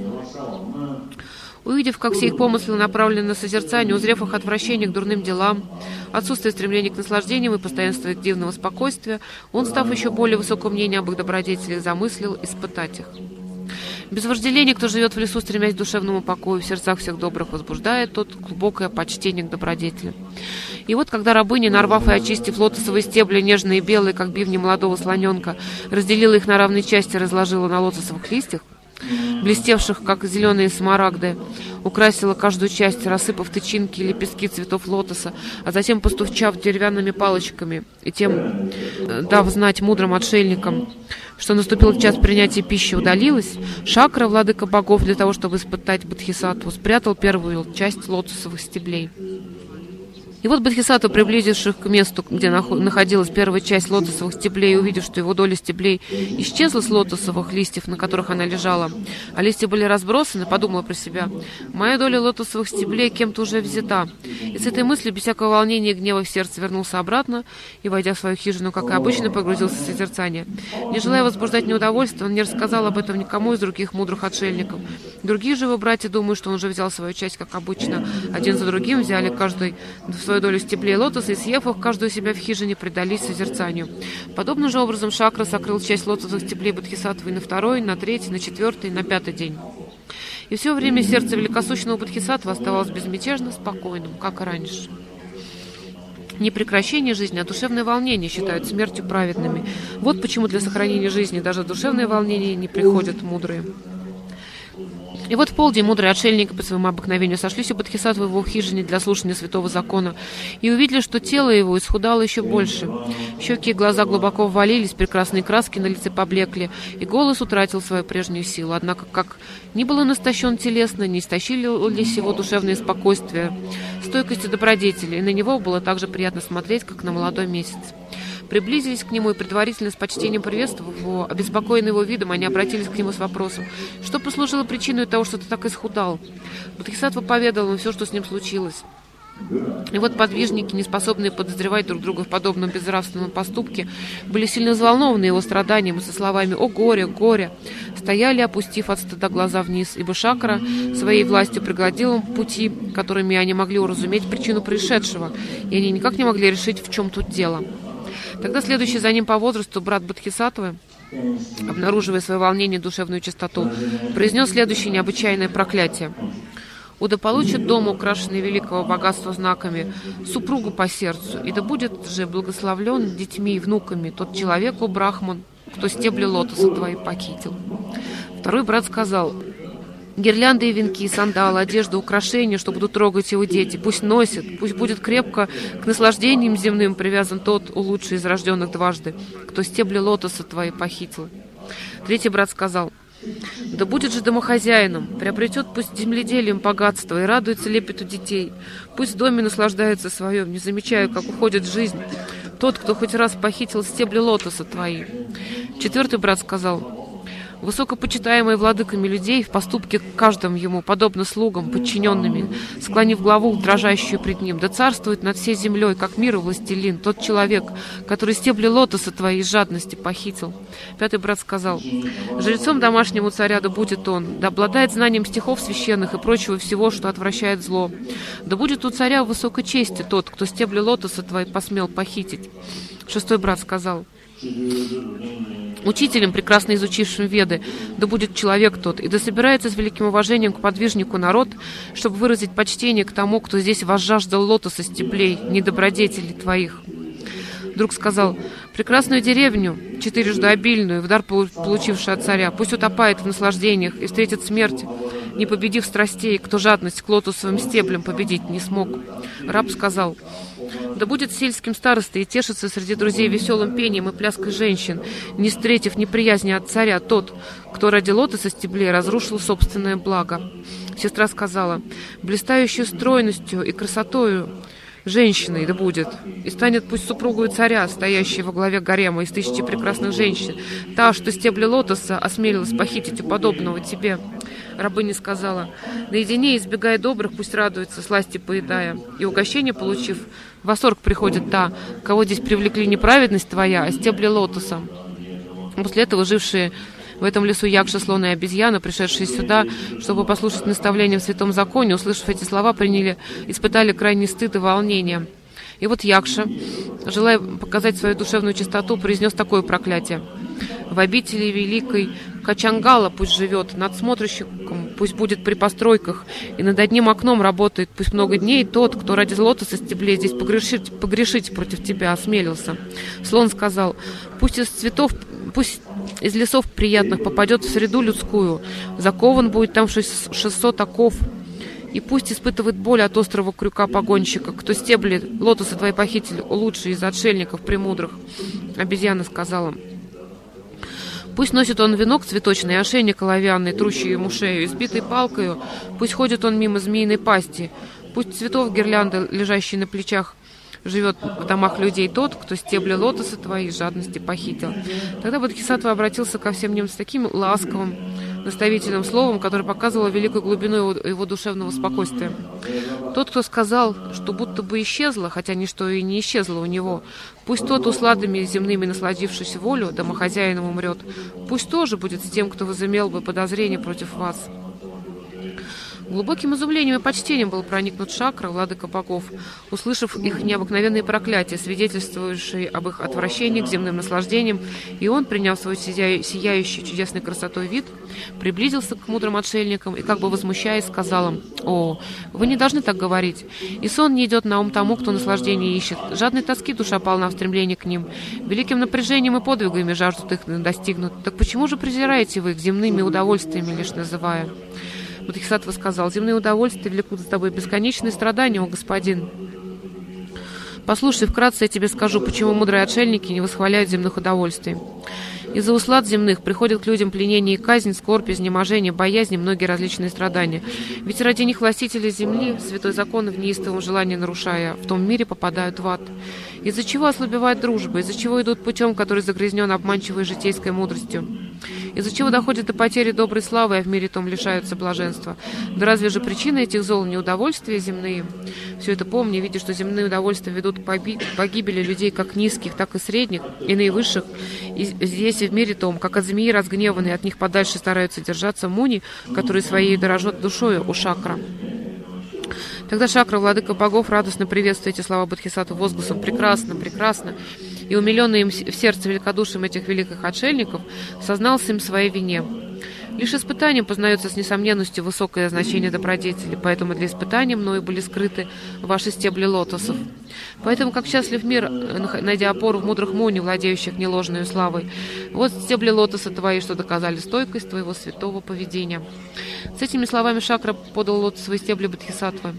Увидев, как все их помыслы направлены на созерцание, узрев их отвращение к дурным делам, отсутствие стремления к наслаждениям и постоянство их дивного спокойствия, он, став еще более высокого мнения об их добродетелях, замыслил испытать их. Без вожделения, кто живет в лесу, стремясь к душевному покою, в сердцах всех добрых возбуждает тот глубокое почтение к добродетели. И вот, когда рабыня, нарвав и очистив лотосовые стебли, нежные и белые, как бивни молодого слоненка, разделила их на равные части и разложила на лотосовых листьях, блестевших, как зеленые смарагды, украсила каждую часть, рассыпав тычинки и лепестки цветов лотоса, а затем, постучав деревянными палочками и тем дав знать мудрым отшельникам, что наступил час принятия пищи, удалилась, Шакра, владыка богов, для того, чтобы испытать Бодхисаттву, спрятал первую часть лотосовых стеблей. И вот Бодхисаттва, приблизивших к месту, где находилась первая часть лотосовых стеблей, увидев, что его доля стеблей исчезла с лотосовых листьев, на которых она лежала, а листья были разбросаны, подумала про себя: «Моя доля лотосовых стеблей кем-то уже взята». И с этой мыслью, без всякого волнения и гнева в сердце, вернулся обратно и, войдя в свою хижину, как и обычно, погрузился в созерцание. Не желая возбуждать неудовольствие, он не рассказал об этом никому из других мудрых отшельников. Другие же его братья, думают, что он уже взял свою часть, как обычно, один за другим взяли каждый в свою долю стеблей лотоса и, съев их, каждую себя в хижине, предались созерцанию. Подобным же образом Шакра сокрыл часть лотосовых стеблей Бодхисаттвы на второй, на третий, на четвертый, на пятый день. И все время сердце великосущного Бодхисаттвы оставалось безмятежно спокойным, как и раньше. Не прекращение жизни, а душевное волнение считают смертью праведными. Вот почему для сохранения жизни даже душевные волнения не приходят мудрые. И вот в полдень мудрые отшельники по своему обыкновению сошлись у Бодхисаттвы в его хижине для слушания святого закона и увидели, что тело его исхудало еще больше. Щеки и глаза глубоко ввалились, прекрасные краски на лице поблекли, и голос утратил свою прежнюю силу. Однако, как ни был он истощен телесно, не истощились его душевное спокойствие, стойкость и добродетели, и на него было так же приятно смотреть, как на молодой месяц. Приблизились к нему и, предварительно с почтением приветствовав его, обеспокоенные его видом, они обратились к нему с вопросом: «Что послужило причиной того, что ты так исхудал?» Бодхисаттва поведал ему все, что с ним случилось. И вот подвижники, не способные подозревать друг друга в подобном безнравственном поступке, были сильно взволнованы его страданием и со словами «О горе, горе!» стояли, опустив от стыда глаза вниз, ибо Шакра своей властью преградил им пути, которыми они могли уразуметь причину происшедшего, и они никак не могли решить, в чем тут дело. Тогда следующий за ним по возрасту брат Бодхисаттвы, обнаруживая свое волнение и душевную чистоту, произнес следующее необычайное проклятие: «У да получит дом, украшенный великого богатства знаками, супругу по сердцу, и да будет же благословлен детьми и внуками тот человек, о Брахман, кто стебли лотоса твои похитил». Второй брат сказал: «Гирлянды и венки, сандалы, одежда, украшения, что будут трогать его дети, пусть носят, пусть будет крепко к наслаждениям земным привязан тот, у лучший из рожденных дважды, кто стебли лотоса твои похитил». Третий брат сказал: «Да будет же домохозяином, приобретет пусть земледелием богатство и радуется лепету детей, пусть в доме наслаждается своем, не замечая, как уходит жизнь, тот, кто хоть раз похитил стебли лотоса твои». Четвертый брат сказал: «Высокопочитаемые владыками людей в поступке каждому ему, подобно слугам, подчиненными, склонив главу, дрожащую пред ним, да царствует над всей землей, как мир и властелин, тот человек, который стебли лотоса твои из жадности похитил». Пятый брат сказал: «Жрецом домашнему царя да будет он, да обладает знанием стихов священных и прочего всего, что отвращает зло. Да будет у царя в высокой чести тот, кто стебли лотоса твои посмел похитить». Шестой брат сказал: «Учителем, прекрасно изучившим Веды, да будет человек тот, и да собирается с великим уважением к подвижнику народ, чтобы выразить почтение к тому, кто здесь возжаждал лотоса стеблей, недобродетелей твоих». Друг сказал: «Прекрасную деревню, четырежды обильную, в дар получившую от царя, пусть утопает в наслаждениях и встретит смерть, не победив страстей, кто жадность к лотосовым стеблям победить не смог». Раб сказал: «Да будет сельским старостой и тешится среди друзей веселым пением и пляской женщин, не встретив неприязни от царя тот, кто ради лотоса стеблей разрушил собственное благо». Сестра сказала: «Блистающей стройностью и красотою женщиной да будет, и станет пусть супругою царя, стоящей во главе гарема из тысячи прекрасных женщин, та, что стебли лотоса осмелилась похитить у подобного тебе». Рабыня сказала: «Наедине, избегая добрых, пусть радуется, сласти поедая, и угощение получив, в восторг приходит та, кого здесь привлекли не праведность твоя, а стебли лотоса». После этого жившие в этом лесу Якша, слон и обезьяна, пришедшие сюда, чтобы послушать наставления в святом законе, услышав эти слова, приняли, испытали крайний стыд и волнение. И вот Якша, желая показать свою душевную чистоту, произнес такое проклятие: «В обители великой Качангала пусть живет, надсмотрщиком пусть будет при постройках, и над одним окном работает пусть много дней тот, кто ради лотоса стеблей здесь погрешить, погрешить против тебя осмелился». Слон сказал: «Пусть из цветов, пусть из лесов приятных попадет в среду людскую, закован будет там шестьсот оков, и пусть испытывает боль от острого крюка погонщика, кто стебли лотоса твои похитили, лучший из отшельников премудрых». Обезьяна сказала: «Пусть носит он венок цветочный, ошейник оловянный, трущий ему шею, избитой палкою, пусть ходит он мимо змеиной пасти, пусть цветов гирлянды, лежащие на плечах, живет в домах людей тот, кто стебли лотоса твои из жадности похитил». Тогда Бодхисаттва обратился ко всем ним с таким ласковым, наставительным словом, которое показывало великую глубину его, его душевного спокойствия. Тот, кто сказал, что будто бы исчезло, хотя ничто и не исчезло у него, пусть тот, усладами земными насладившись волю, домохозяином умрет, пусть тоже будет с тем, кто возымел бы подозрение против вас». Глубоким изумлением и почтением был проникнут Шакра, владыка богов, услышав их необыкновенные проклятия, свидетельствующие об их отвращении к земным наслаждениям, и он, приняв свой сияя... сияющий чудесной красотой вид, приблизился к мудрым отшельникам и, как бы возмущаясь, сказал им: «О, вы не должны так говорить, и сон не идет на ум тому, кто наслаждение ищет. Жадной тоски душа полна в стремлении к ним, великим напряжением и подвигами жаждут их достигнуть. Так почему же презираете вы их земными удовольствиями лишь называя?» Бодхисаттва сказал: земные удовольствия влекут за тобой бесконечные страдания, о господин. Послушай, вкратце я тебе скажу, почему мудрые отшельники не восхваляют земных удовольствий. Из-за услад земных приходят к людям пленение и казнь, скорбь, изнеможение, боязнь и многие различные страдания. Ведь ради них властители земли, святой закон в неистовом желании нарушая, в том мире попадают в ад. Из-за чего ослабевает дружба, из-за чего идут путем, который загрязнен обманчивой житейской мудростью, из-за чего доходит до потери доброй славы, а в мире том лишаются блаженства. Да разве же причины этих зол не удовольствия земные? Все это помни, видя, что земные удовольствия ведут к погибели людей как низких, так и средних, и наивысших. И здесь и в мире том, как от змеи разгневанные, от них подальше стараются держаться муни, которые своей дорожат душою у Шакра. Тогда Шакра, владыка богов, радостно приветствует эти слова Бодхисаттвы возгласом «прекрасно, прекрасно», и, умиленный им в сердце великодушием этих великих отшельников, сознался им в своей вине. Лишь испытанием познается с несомненностью высокое значение добродетели, поэтому для испытания мною были скрыты ваши стебли лотосов. Поэтому, как счастлив мир, найдя опору в мудрых муни, владеющих неложной славой, вот стебли лотоса твои, что доказали стойкость твоего святого поведения. С этими словами Шакра подал лотосовые стебли Бодхисаттвы.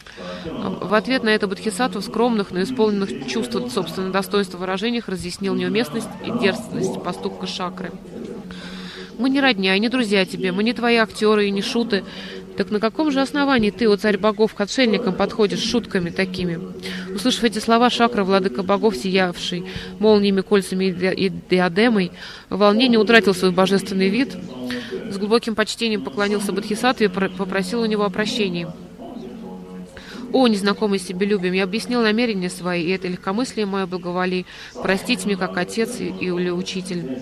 В ответ на это Бодхисаттва в скромных, но исполненных чувств собственного достоинства выражениях разъяснил неуместность и дерзостность поступка Шакры. «Мы не родня и не друзья тебе, мы не твои актеры и не шуты. Так на каком же основании ты, о царь богов, к отшельникам подходишь с шутками такими?» Услышав эти слова, Шакра, владыка богов, сиявший молниями, кольцами и диадемой, в волнении утратил свой божественный вид, с глубоким почтением поклонился Бодхисаттве и попросил у него о прощении. «О, незнакомый себелюбием, я объяснил намерения свои, и это легкомыслие мое благоволие. Простите мне, как отец или учитель.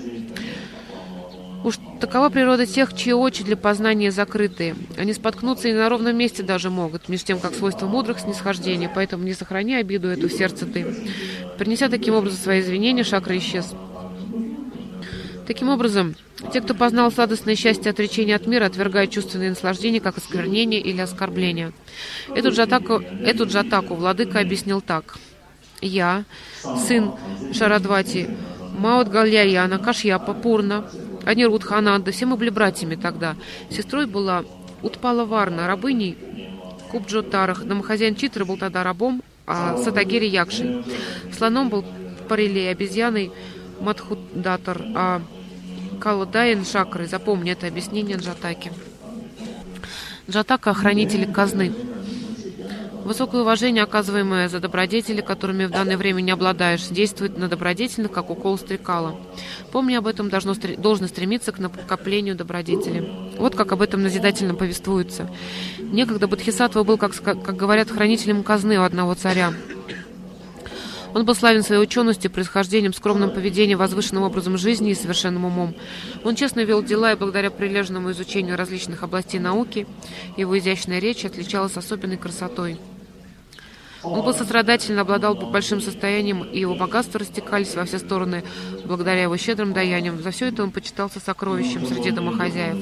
Уж такова природа тех, чьи очи для познания закрытые. Они споткнуться и на ровном месте даже могут, между тем, как свойство мудрых снисхождение, поэтому не сохрани обиду эту в сердце ты». Принеся таким образом свои извинения, Шакра исчез. Таким образом, те, кто познал сладостное счастье отречения от мира, отвергают чувственные наслаждения, как осквернение или оскорбление. Эту же атаку, эту же атаку владыка объяснил так. «Я, сын Шарадвати, Маудгальяна, Кашьяпа, Пурна, Анирудха, Ананда, все мы были братьями тогда. Сестрой была Утпала Варна, рабыней Кубджотарах, домохозяин Читры был тогда рабом, а Сатагири Якшей. Слоном был Парилей, обезьяной Мадхудатар, а Каладайн Шакры. Запомни это объяснение Джатаки. Джатака — охранители казны. Высокое уважение, оказываемое за добродетели, которыми в данное время не обладаешь, действует на добродетельных, как укол стрекала. Помни об этом, должно, должно стремиться к накоплению добродетели. Вот как об этом назидательно повествуется. Некогда Бодхисаттва был, как, как говорят, хранителем казны у одного царя. Он был славен своей ученостью, происхождением, скромным поведением, возвышенным образом жизни и совершенным умом. Он честно вел дела, и благодаря прилежному изучению различных областей науки его изящная речь отличалась особенной красотой. Он был сострадательно, обладал большим состоянием, и его богатства растекались во все стороны благодаря его щедрым даяниям. За все это он почитался сокровищем среди домохозяев.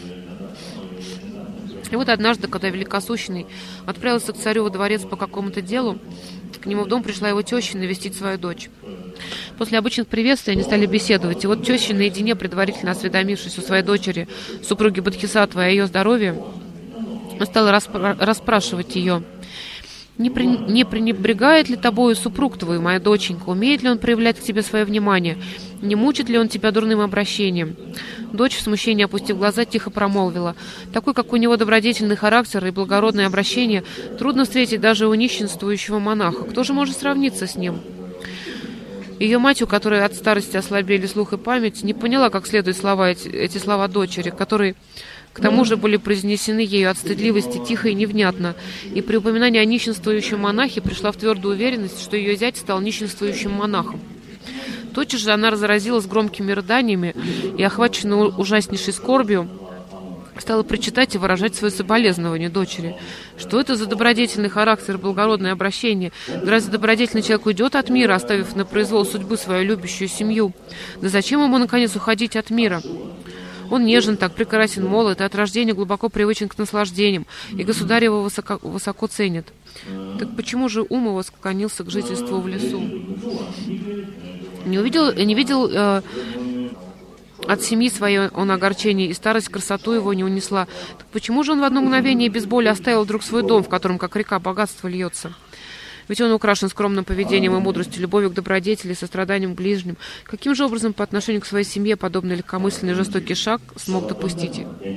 И вот однажды, когда Великосущный отправился к царю во дворец по какому-то делу, к нему в дом пришла его теща навестить свою дочь. После обычных приветствий они стали беседовать, и вот теща наедине, предварительно осведомившись у своей дочери, супруги Бодхисаттвы, о ее здоровье, стала распра- расспрашивать ее: «Не, при... не пренебрегает ли тобою супруг твой, моя доченька? Умеет ли он проявлять к тебе свое внимание? Не мучит ли он тебя дурным обращением?» Дочь, в смущении опустив глаза, тихо промолвила: «Такой, как у него добродетельный характер и благородное обращение, трудно встретить даже у нищенствующего монаха. Кто же может сравниться с ним?» Ее мать, у которой от старости ослабели слух и память, не поняла, как следует слова эти, эти слова дочери, которые к тому же были произнесены ею от стыдливости тихо и невнятно, и при упоминании о нищенствующем монахе пришла в твердую уверенность, что ее зять стал нищенствующим монахом. Тотчас же она разразилась громкими рыданиями и, охваченная ужаснейшей скорбью, стала причитать и выражать свое соболезнование дочери. Что это за добродетельный характер и благородное обращение? Да разве добродетельный человек уйдет от мира, оставив на произвол судьбы свою любящую семью? Да зачем ему, наконец, уходить от мира? Он нежен, так прекрасен, молод, и от рождения глубоко привычен к наслаждениям, и государь его высоко, высоко ценит. Так почему же ум его склонился к жительству в лесу? Не увидел, не видел э, От семьи своей он огорчение, и старость красоту его не унесла. Так почему же он в одно мгновение без боли оставил вдруг свой дом, в котором, как река, богатство льется? Ведь он украшен скромным поведением и мудростью, любовью к добродетели, состраданием к ближним. Каким же образом по отношению к своей семье подобный легкомысленный жестокий шаг смог допустить?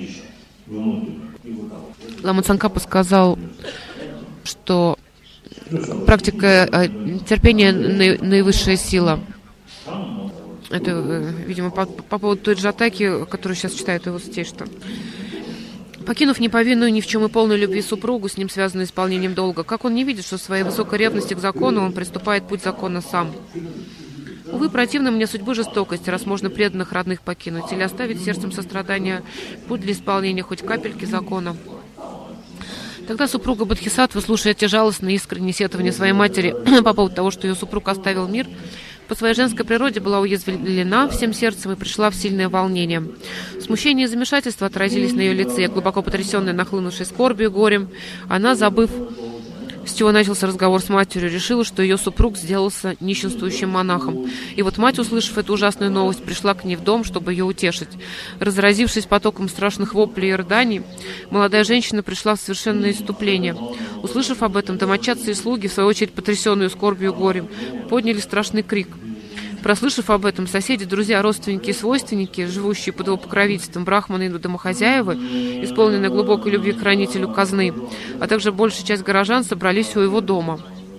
Лама Цангкапа сказал, что практика терпения наивысшая сила. Это, видимо, по, по поводу той джатаки, которую сейчас читает его стих, что покинув неповинную ни в чем и полной любви супругу, с ним связанную исполнением долга, как он не видит, что в своей высокой ревности к закону он приступает путь закона сам? Увы, противна мне судьбы жестокости, раз можно преданных родных покинуть, или оставить сердцем сострадания путь для исполнения хоть капельки закона. Тогда супруга Бодхисаттвы, слушая те жалостные искренние сетования своей матери по поводу того, что ее супруг оставил мир, по своей женской природе была уязвлена всем сердцем и пришла в сильное волнение. Смущение и замешательство отразились на ее лице, глубоко потрясенная нахлынувшей скорбью и горем. Она, забыв, с чего начался разговор с матерью, решила, что ее супруг сделался нищенствующим монахом. И вот мать, услышав эту ужасную новость, пришла к ней в дом, чтобы ее утешить. Разразившись потоком страшных воплей и рыданий, молодая женщина пришла в совершенное исступление. Услышав об этом, домочадцы и слуги, в свою очередь потрясенные скорбью и горем, подняли страшный крик. Прослышав об этом, соседи, друзья, родственники и свойственники, живущие под его покровительством, брахманы и домохозяевы, исполненные глубокой любви к хранителю казны, а также большая часть горожан собрались у его дома.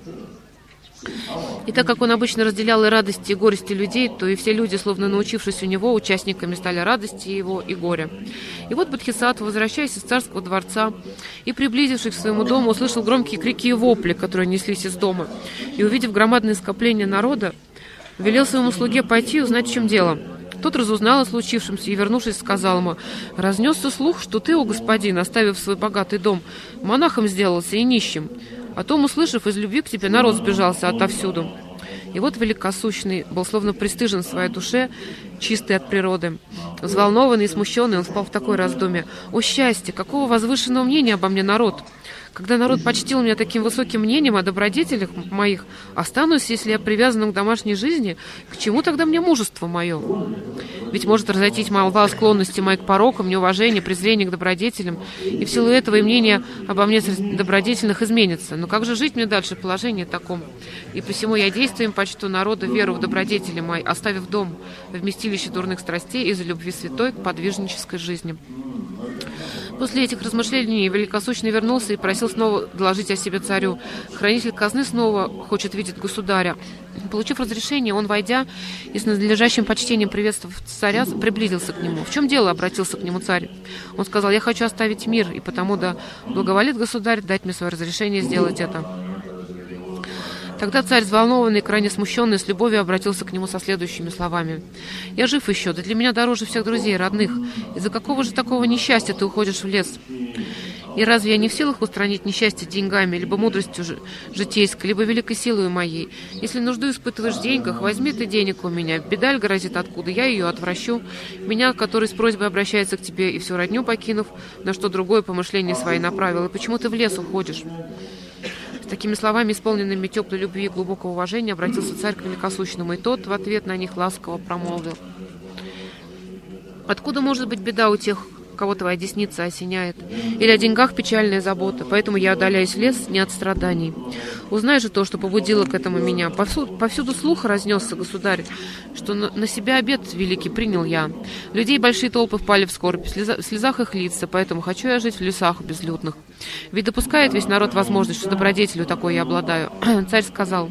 И так как он обычно разделял и радости, и горести людей, то и все люди, словно научившись у него, участниками стали радости его и горя. И вот Бодхисаттва, возвращаясь из царского дворца и приблизившись к своему дому, услышал громкие крики и вопли, которые неслись из дома. И, увидев громадное скопление народа, велел своему слуге пойти и узнать, в чем дело. Тот разузнал о случившемся и, вернувшись, сказал ему: «Разнесся слух, что ты, о господин, оставив свой богатый дом, монахом сделался и нищим. О том, услышав, из любви к тебе народ сбежался отовсюду». И вот великосущный был словно пристыжен в своей душе, чистый от природы. Взволнованный и смущенный, он впал в такое раздумье: «О счастье! Какого возвышенного мнения обо мне народ! Когда народ почтил меня таким высоким мнением о добродетелях моих, останусь, если я привязан к домашней жизни, к чему тогда мне мужество мое? Ведь может разойтись молва о склонности моей к порокам, неуважению, презрению к добродетелям, и в силу этого и мнение обо мне среди добродетельных изменится. Но как же жить мне дальше в положении таком? И посему я действуем почту народа, веру в добродетели мои, оставив дом, вместилище дурных страстей из-за любви святой к подвижнической жизни». После этих размышлений Великосущный вернулся и просил снова доложить о себе царю. Хранитель казны снова хочет видеть государя. Получив разрешение, он, войдя и с надлежащим почтением приветствовав царя, приблизился к нему. «В чем дело?» — обратился к нему царь. Он сказал: «Я хочу оставить мир, и потому да благоволит государь дать мне свое разрешение сделать это». Тогда царь, взволнованный и крайне смущенный, с любовью обратился к нему со следующими словами: «Я жив еще, да для меня дороже всех друзей и родных. Из-за какого же такого несчастья ты уходишь в лес? И разве я не в силах устранить несчастье деньгами, либо мудростью житейской, либо великой силой моей? Если нужду испытываешь в деньгах, возьми ты денег у меня. Беда грозит откуда, я ее отвращу. Меня, который с просьбой обращается к тебе, и всю родню покинув, на что другое помышление свои направил. И почему ты в лес уходишь?» С такими словами, исполненными теплой любви и глубокого уважения, обратился царь к Великосущному, и тот в ответ на них ласково промолвил: «Откуда может быть беда у тех, кого твоя десница осеняет? Или о деньгах печальная забота? Поэтому я удаляюсь в лес не от страданий. Узнай же то, что побудило к этому меня. Повсюду, повсюду слух разнесся, государь, что на, на себя обет великий принял я. Людей большие толпы впали в скорбь, в, слеза, в слезах их лица, поэтому хочу я жить в лесах безлюдных. Ведь допускает весь народ возможность, что добродетелью такой я обладаю». Царь сказал: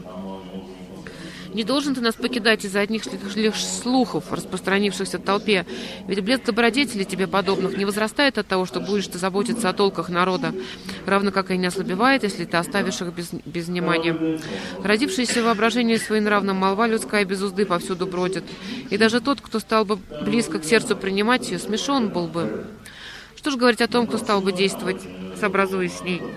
«Не должен ты нас покидать из-за одних лишь слухов, распространившихся в толпе, ведь блеск добродетелей тебе подобных не возрастает от того, что будешь ты заботиться о толках народа, равно как и не ослабевает, если ты оставишь их без, без внимания. Родившаяся воображение своенравным молва людская без узды повсюду бродит, и даже тот, кто стал бы близко к сердцу принимать ее, смешон был бы. Что же говорить о том, кто стал бы действовать, сообразуясь с ней?»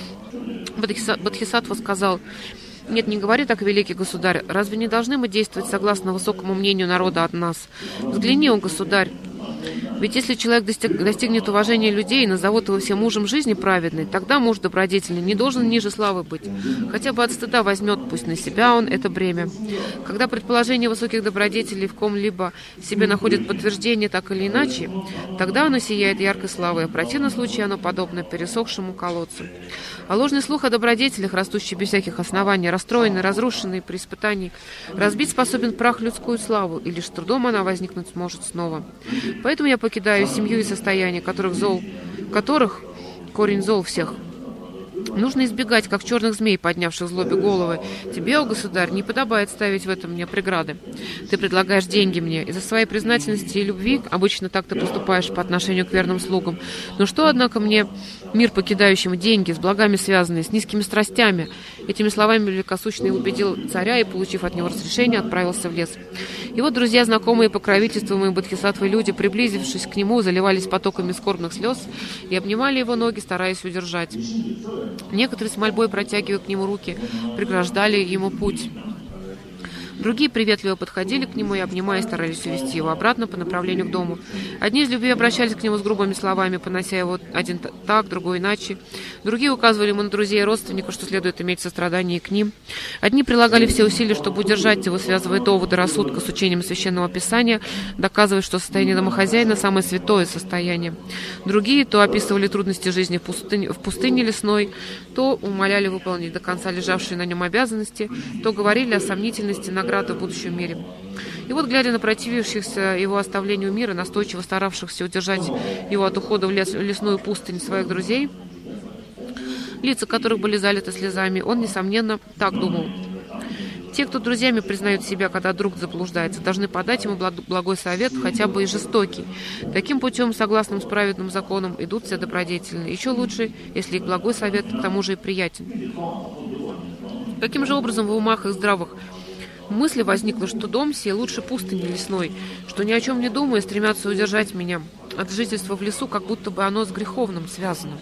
Бодхисаттва сказал: «Нет, не говори так, великий государь. Разве не должны мы действовать согласно высокому мнению народа от нас? Взгляни, о государь, Ведь если человек достиг, достигнет уважения людей и назовут его всем мужем жизни праведной, тогда муж добродетельный не должен ниже славы быть. Хотя бы от стыда возьмет, пусть на себя он это бремя. Когда предположение высоких добродетелей в ком-либо себе находит подтверждение так или иначе, тогда оно сияет яркой славой, а в противном случае оно подобно пересохшему колодцу. А ложный слух о добродетелях, растущий без всяких оснований, расстроенный, разрушенный при испытании, разбить способен прах людскую славу, и лишь с трудом она возникнуть сможет снова. Поэтому я покидаю семью и состояние, которых зол, которых корень зол всех. Нужно избегать, как черных змей, поднявших в злобе головы. Тебе, о государь, не подобает ставить в этом мне преграды. Ты предлагаешь деньги мне. Из-за своей признательности и любви, обычно так ты поступаешь по отношению к верным слугам. Но что, однако, мне, мир покидающим, деньги, с благами связанные, с низкими страстями? Этими словами великосущный убедил царя и, получив от него разрешение, отправился в лес. И вот друзья, знакомые, покровительствуемые Бодхисаттвой люди, приблизившись к нему, заливались потоками скорбных слез и обнимали его ноги, стараясь удержать. Некоторые с мольбой, протягивая к нему руки, преграждали ему путь. Другие приветливо подходили к нему и, обнимая, старались увести его обратно по направлению к дому. Одни из любви обращались к нему с грубыми словами, понося его один так, другой иначе. Другие указывали ему на друзей и родственников, что следует иметь сострадание к ним. Одни прилагали все усилия, чтобы удержать его, связывая доводы рассудка с учением Священного Писания, доказывая, что состояние домохозяина – самое святое состояние. Другие то описывали трудности жизни в пустыне, в пустыне лесной, то умоляли выполнить до конца лежавшие на нем обязанности, то говорили о сомнительности награды в будущем мире. И вот, глядя на противившихся его оставлению мира, настойчиво старавшихся удержать его от ухода в, лес, в лесную пустынь своих друзей, лица которых были залиты слезами, он, несомненно, так думал. Те, кто друзьями признают себя, когда друг заблуждается, должны подать ему благой совет, хотя бы и жестокий. Таким путем, согласным с праведным законом, идут все добродетельные. Еще лучше, если их благой совет к тому же и приятен. Каким же образом в умах их здравых мысли возникло, что дом сей лучше пустыни лесной, что ни о чем не думая стремятся удержать меня от жительства в лесу, как будто бы оно с греховным связано.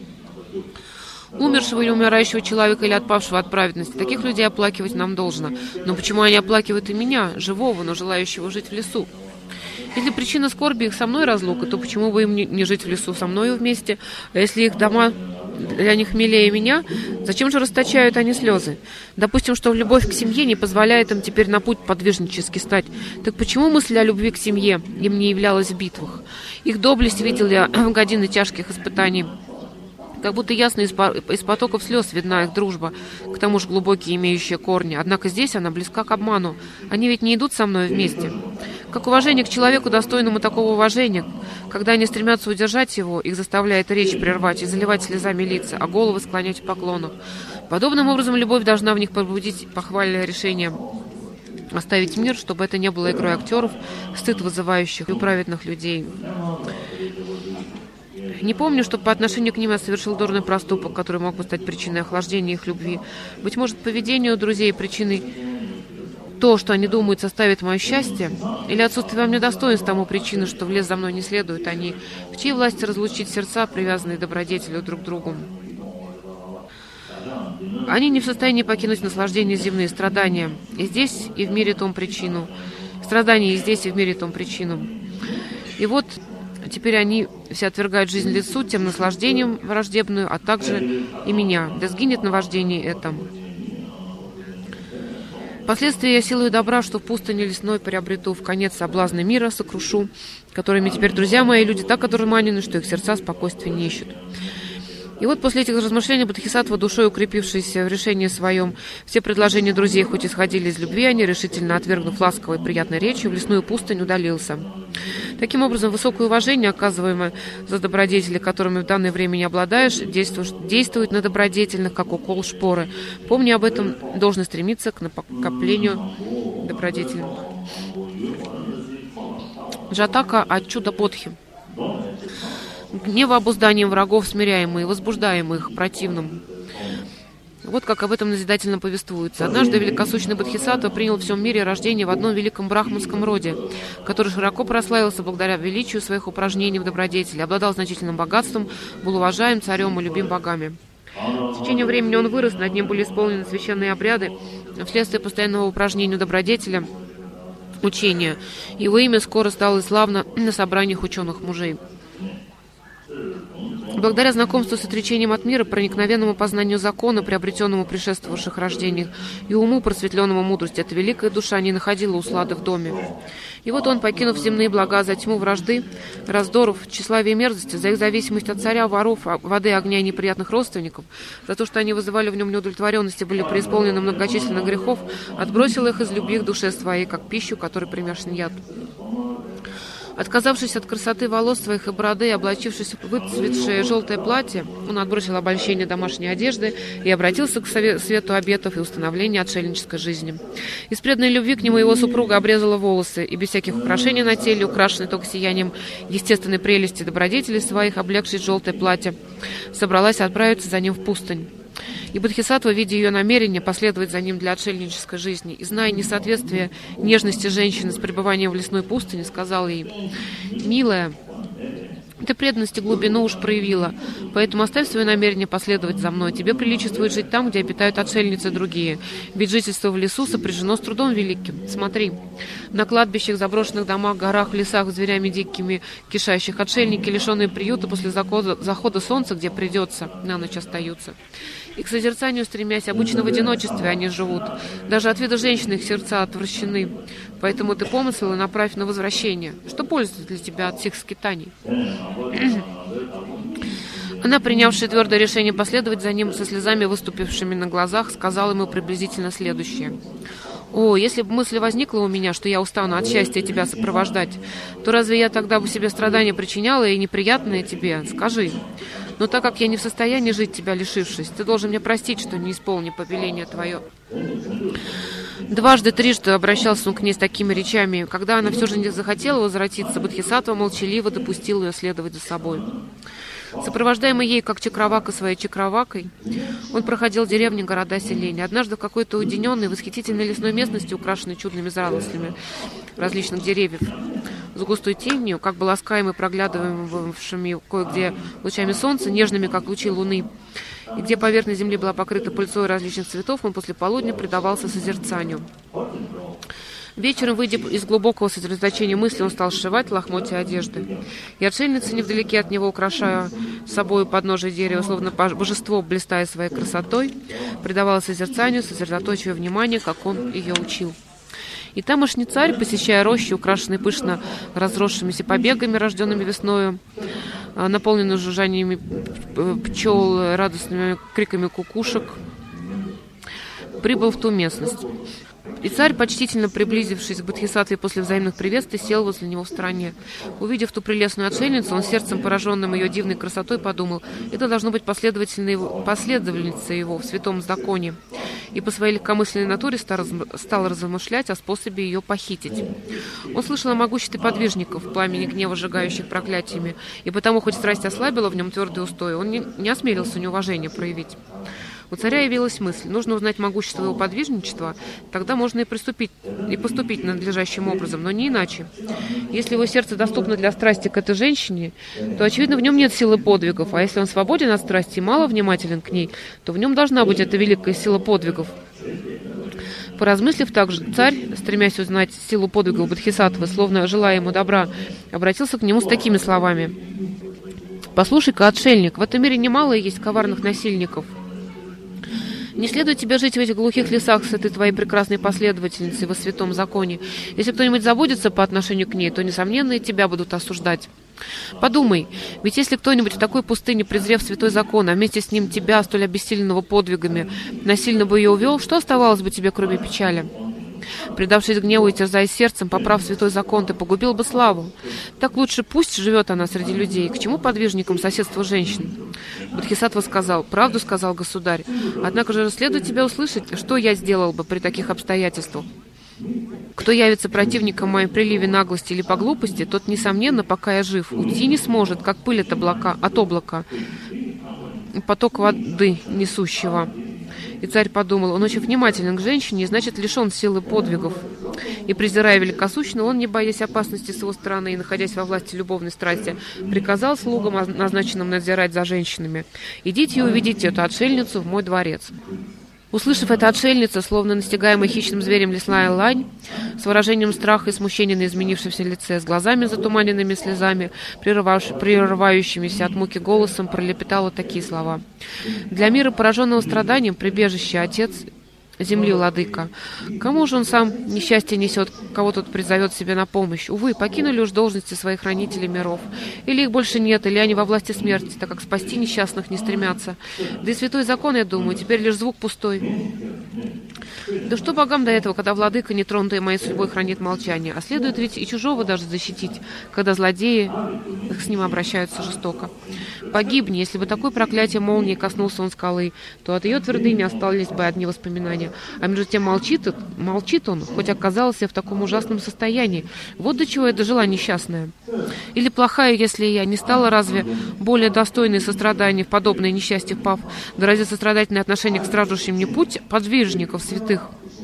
Умершего или умирающего человека или отпавшего от праведности, таких людей оплакивать нам должно. Но почему они оплакивают и меня, живого, но желающего жить в лесу? Если причина скорби их со мной разлука, то почему бы им не жить в лесу со мною вместе? А если их дома для них милее меня, зачем же расточают они слезы? Допустим, что любовь к семье не позволяет им теперь на путь подвижнически стать. Так почему мысль о любви к семье им не являлась в битвах? Их доблесть видел я в годины тяжких испытаний. Как будто ясно из потоков слез видна их дружба, к тому же глубокие, имеющие корни. Однако здесь она близка к обману. Они ведь не идут со мной вместе. Как уважение к человеку, достойному такого уважения, когда они стремятся удержать его, их заставляет речь прервать и заливать слезами лица, а головы склонять в поклонах. Подобным образом любовь должна в них пробудить похвальное решение оставить мир, чтобы это не было игрой актеров, стыд вызывающих и праведных людей. Не помню, что по отношению к ним я совершил дурный проступок, который мог бы стать причиной охлаждения их любви. Быть может, поведению друзей причиной то, что они думают, составит мое счастье, или отсутствие во мне достоинств тому причины, что в лес за мной не следуют они, в чьей власти разлучить сердца, привязанные добродетелю друг к другу. Они не в состоянии покинуть наслаждение земные страдания, и здесь, и в мире том причину. Страдания и здесь, и в мире том причину. И вот теперь они все отвергают жизнь лицу тем наслаждением враждебную, а также и меня. Да сгинет наваждение это. Впоследствии я силою добра, что в пустыне лесной приобрету, в конец соблазны мира сокрушу, которыми теперь друзья мои, люди так одурманены, что их сердца спокойствия не ищут. И вот после этих размышлений Бодхисаттва, душой укрепившийся в решении своем, все предложения друзей, хоть исходили из любви, они, решительно отвергнув ласковой и приятной речью, в лесную пустынь удалился. Таким образом, высокое уважение, оказываемое за добродетели, которыми в данное время не обладаешь, действует на добродетельных, как укол шпоры. Помни об этом, должен стремиться к накоплению добродетелей. Джатака Ачуда Бодхи. Гневообузданием врагов смиряемые, возбуждаемые их противным. Вот как об этом назидательно повествуется. Однажды великосущный Бодхисаттва принял в всем мире рождение в одном великом брахманском роде, который широко прославился благодаря величию своих упражнений в добродетели, обладал значительным богатством, был уважаем царем и любим богами. В течение времени он вырос, над ним были исполнены священные обряды, вследствие постоянного упражнения добродетеля учения. Его имя скоро стало славно на собраниях ученых мужей. Благодаря знакомству с отречением от мира, проникновенному познанию закона, приобретенному при шествовавших рождениях, и уму, просветленному мудрости, эта великая душа не находила услады в доме. И вот он, покинув земные блага за тьму вражды, раздоров, тщеславия и мерзости, за их зависимость от царя, воров, воды, огня и неприятных родственников, за то, что они вызывали в нем неудовлетворенность и были преисполнены многочисленных грехов, отбросил их из любви к душе своей, как пищу, которой примешан яд. Отказавшись от красоты волос своих и бороды, облачившись в выцветшее желтое платье, он отбросил обольщение домашней одежды и обратился к свету обетов и установлению отшельнической жизни. Из преданной любви к нему его супруга обрезала волосы, и без всяких украшений на теле, украшенной только сиянием естественной прелести добродетелей своих, облегшись в желтое платье, собралась отправиться за ним в пустынь. И Бодхисаттва, видя ее намерение последовать за ним для отшельнической жизни и зная несоответствие нежности женщины с пребыванием в лесной пустыне, сказал ей: «Милая, ты преданность и глубину уж проявила, поэтому оставь свое намерение последовать за мной. Тебе приличествует жить там, где обитают отшельницы другие, ведь жительство в лесу сопряжено с трудом великим. Смотри, на кладбищах, заброшенных домах, горах, в лесах, зверями дикими, кишащих, отшельники, лишенные приюта после захода, захода солнца, где придется, на ночь остаются. И к созерцанию стремясь, обычно в одиночестве они живут. Даже от вида женщины их сердца отвращены. Поэтому ты помыслила, направь на возвращение. Что пользуется для тебя от всех скитаний?» Она, принявшая твердое решение последовать за ним, со слезами выступившими на глазах, сказала ему приблизительно следующее: «О, если бы мысль возникла у меня, что я устану от счастья тебя сопровождать, то разве я тогда бы себе страдания причиняла и неприятное тебе? Скажи. Но так как я не в состоянии жить тебя лишившись, ты должен мне простить, что не исполни повеление твое». Дважды, трижды обращался он к ней с такими речами. Когда она все же не захотела возвратиться, Бодхисаттва молчаливо допустил ее следовать за собой. Сопровождаемый ей, как чакравака своей чакравакой, он проходил деревни, города, селения. Однажды в какой-то уединенной, восхитительной лесной местности, украшенной чудными зарослями различных деревьев, с густой тенью, как бы ласкаемой проглядывавшими кое-где лучами солнца, нежными, как лучи луны, и где поверхность земли была покрыта пыльцой различных цветов, он после полудня предавался созерцанию. Вечером, выйдя из глубокого сосредоточения мысли, он стал сшивать лохмотья одежды. И отшельница, невдалеке от него, украшая собою подножие дерева, словно божество, блистая своей красотой, предавала созерцанию, сосредоточивая внимание, как он ее учил. И тамошний царь, посещая рощи, украшенные пышно разросшимися побегами, рожденными весною, наполненные жужжаниями пчел, радостными криками кукушек, прибыл в ту местность. И царь, почтительно приблизившись к Бодхисаттве после взаимных приветствий, сел возле него в стороне. Увидев ту прелестную отшельницу, он сердцем, пораженным ее дивной красотой, подумал: это должно быть последовательница его в святом законе. И по своей легкомысленной натуре стал размышлять о способе ее похитить. Он слышал о могуществе подвижников, в пламени гнева, сжигающих проклятиями, и потому, хоть страсть ослабила в нем твердый устой, он не, не осмелился неуважение проявить. У царя явилась мысль: нужно узнать могущество его подвижничества, тогда можно и приступить, и поступить надлежащим образом, но не иначе. Если его сердце доступно для страсти к этой женщине, то, очевидно, в нем нет силы подвигов, а если он свободен от страсти и мало внимателен к ней, то в нем должна быть эта великая сила подвигов. Поразмыслив также, царь, стремясь узнать силу подвигов Бодхисаттвы, словно желая ему добра, обратился к нему с такими словами: «Послушай-ка, отшельник, в этом мире немало есть коварных насильников. Не следует тебе жить в этих глухих лесах с этой твоей прекрасной последовательницей во святом законе. Если кто-нибудь забудется по отношению к ней, то, несомненно, и тебя будут осуждать. Подумай, ведь если кто-нибудь в такой пустыне, презрев святой закон, а вместе с ним тебя, столь обессиленного подвигами, насильно бы ее увел, что оставалось бы тебе, кроме печали? Предавшись гневу и терзаясь сердцем, поправ святой закон, ты погубил бы славу. Так лучше пусть живет она среди людей. К чему подвижникам соседство женщин?» Бодхисаттва сказал: «Правду сказал государь. Однако же следует тебя услышать, что я сделал бы при таких обстоятельствах. Кто явится противником моей приливе наглости или по глупости, тот, несомненно, пока я жив, уйти не сможет, как пыль от облака, от облака, поток воды несущего». И царь подумал: он очень внимателен к женщине и, значит, лишен силы подвигов. И, презирая великосущного, он, не боясь опасности с его стороны и находясь во власти любовной страсти, приказал слугам, назначенным надзирать за женщинами: «Идите и уведите эту отшельницу в мой дворец». Услышав это, отшельница, словно настигаемая хищным зверем лесная лань, с выражением страха и смущения на изменившемся лице, с глазами затуманенными слезами, прерывающимися от муки голосом, пролепетала такие слова. «Для мира, пораженного страданием, прибежище, Отец земли, владыка. Кому же он сам несчастье несет, кого тут призовет себе на помощь? Увы, покинули уж должности своих хранителей миров. Или их больше нет, или они во власти смерти, так как спасти несчастных не стремятся. Да и святой закон, я думаю, теперь лишь звук пустой. Да что богам до этого, когда владыка, нетронутый моей судьбой, хранит молчание? А следует ведь и чужого даже защитить, когда злодеи с ним обращаются жестоко. Погибни, если бы такое проклятие молнии коснулся он скалы, то от ее твердыни остались бы одни воспоминания. А между тем молчит, молчит он, хоть оказался в таком ужасном состоянии. Вот до чего я дожила несчастная. Или плохая, если я не стала разве более достойной сострадания в подобное несчастье впав, да разве сострадательное отношение к страждущим не путь подвижников святых?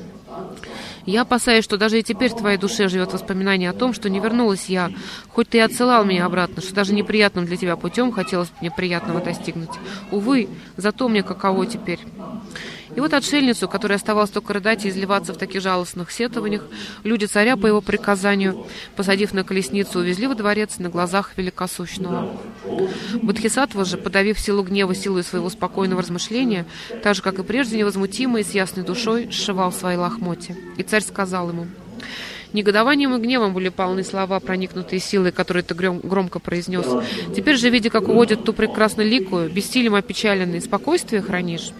Я опасаюсь, что даже и теперь в твоей душе живет воспоминание о том, что не вернулась я, хоть ты и отсылал меня обратно, что даже неприятным для тебя путем хотелось мне приятного достигнуть. Увы, зато мне каково теперь». И вот отшельницу, которая оставалась только рыдать и изливаться в таких жалостных сетованиях, люди царя по его приказанию, посадив на колесницу, увезли во дворец на глазах великосущного. Бодхисаттва же, подавив силу гнева силой своего спокойного размышления, так же, как и прежде, невозмутимо и с ясной душой сшивал свои лохмотья. И царь сказал ему: «Негодованием и гневом были полны слова, проникнутые силой, которые ты гром, громко произнес. Теперь же, видя, как уводят ту прекрасно ликую, бессилием опечаленный, спокойствие хранишь?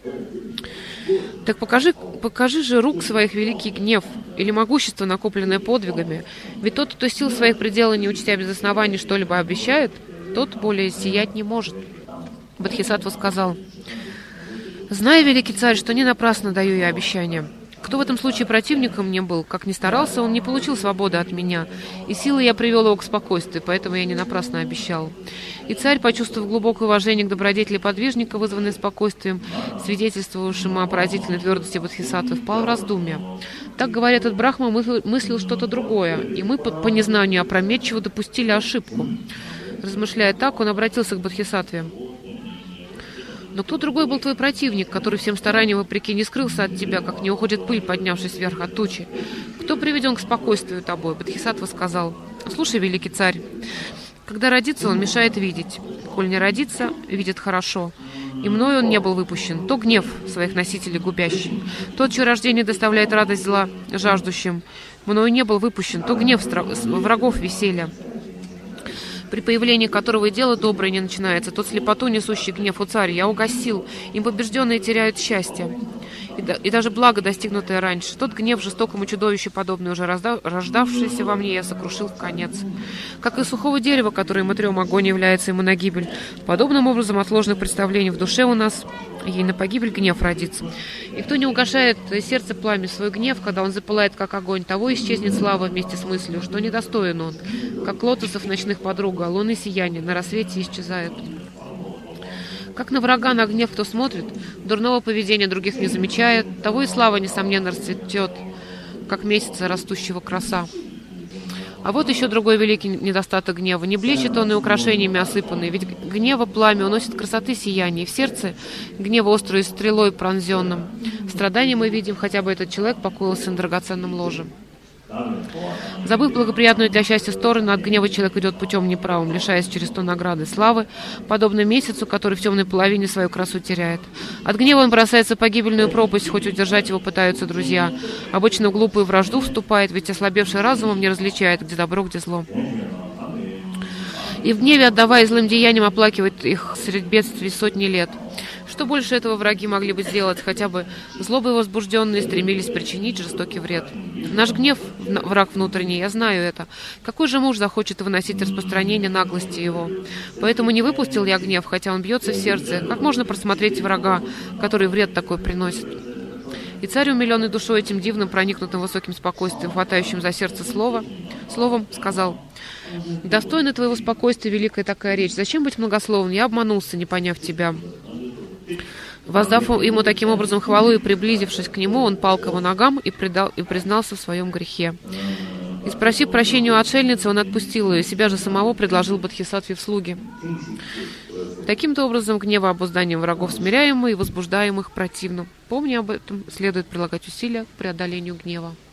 Так покажи, покажи же рук своих великий гнев или могущество, накопленное подвигами. Ведь тот, кто сил своих предела не учтя без оснований что-либо обещает, тот более сиять не может». Бодхисаттва сказал: «Знай, великий царь, что не напрасно даю я обещания. Кто в этом случае противником мне был, как ни старался, он не получил свободы от меня, и силой я привел его к спокойствию, поэтому я не напрасно обещал». И царь, почувствовав глубокое уважение к добродетели подвижника, вызванное спокойствием, свидетельствовавшим о поразительной твердости Бодхисаттвы, впал в раздумья. Так, говоря, этот Брахма мыслил что-то другое, и мы по, по незнанию опрометчиво допустили ошибку. Размышляя так, он обратился к Бодхисаттве: «Но кто другой был твой противник, который всем стараниям вопреки не скрылся от тебя, как не уходит пыль, поднявшись вверх от тучи? Кто приведен к спокойствию тобой?» Бодхисаттва сказал: «Слушай, великий царь, когда родится, он мешает видеть. Коль не родится, видит хорошо. И мною он не был выпущен. То гнев своих носителей губящий, тот, чье рождение доставляет радость зла жаждущим. Мною не был выпущен, то гнев врагов веселья, при появлении которого и дело доброе не начинается, тот слепоту, несущий гнев у царя, я угасил, им побежденные теряют счастье, и, да, и даже благо, достигнутое раньше. Тот гнев жестокому чудовищу подобный, уже разда, рождавшийся во мне, я сокрушил в конец. Как и сухого дерева, которое мы трем, огонь является ему на гибель. Подобным образом от ложных представлений в душе у нас ей на погибель гнев родится. И кто не угашает сердце пламя свой гнев, когда он запылает, как огонь, того исчезнет слава вместе с мыслью, что недостоин он, как лотосов ночных подруга, луны сияние на рассвете исчезает. Как на врага, на гнев кто смотрит, дурного поведения других не замечает, того и слава, несомненно, расцветет, как месяца растущего краса. А вот еще другой великий недостаток гнева. Не блещет он и украшениями осыпанный, ведь гнева пламя уносит красоты сияние, и в сердце гнева острой стрелой пронзенным. В страдании мы видим, хотя бы этот человек покоился на драгоценном ложе. Забыв благоприятную для счастья сторону, от гнева человек идет путем неправым, лишаясь через то награды славы, подобно месяцу, который в темной половине свою красу теряет. От гнева он бросается в погибельную пропасть, хоть удержать его пытаются друзья. Обычно в глупую вражду вступает, ведь ослабевший разумом не различает, где добро, где зло. И в гневе, отдавая злым деяниям, оплакивает их средь бедствий сотни лет. Что больше этого враги могли бы сделать, хотя бы злобой возбужденные стремились причинить жестокий вред. Наш гнев — враг внутренний, я знаю это. Какой же муж захочет выносить распространение наглости его? Поэтому не выпустил я гнев, хотя он бьется в сердце. Как можно просмотреть врага, который вред такой приносит?» И царь, умиленный душой этим дивным, проникнутым высоким спокойствием, хватающим за сердце слово, словом, сказал: «Достойна твоего спокойствия великая такая речь. Зачем быть многословным? Я обманулся, не поняв тебя». Воздав ему таким образом хвалу и приблизившись к нему, он пал к его ногам и, предал, и признался в своем грехе. И спросив прощения у отшельницы, он отпустил ее, себя же самого предложил Бодхисаттве в слуги. Таким-то образом, гнева обузданием врагов смиряемых и возбуждаемых противным. Помня об этом, следует прилагать усилия к преодолению гнева.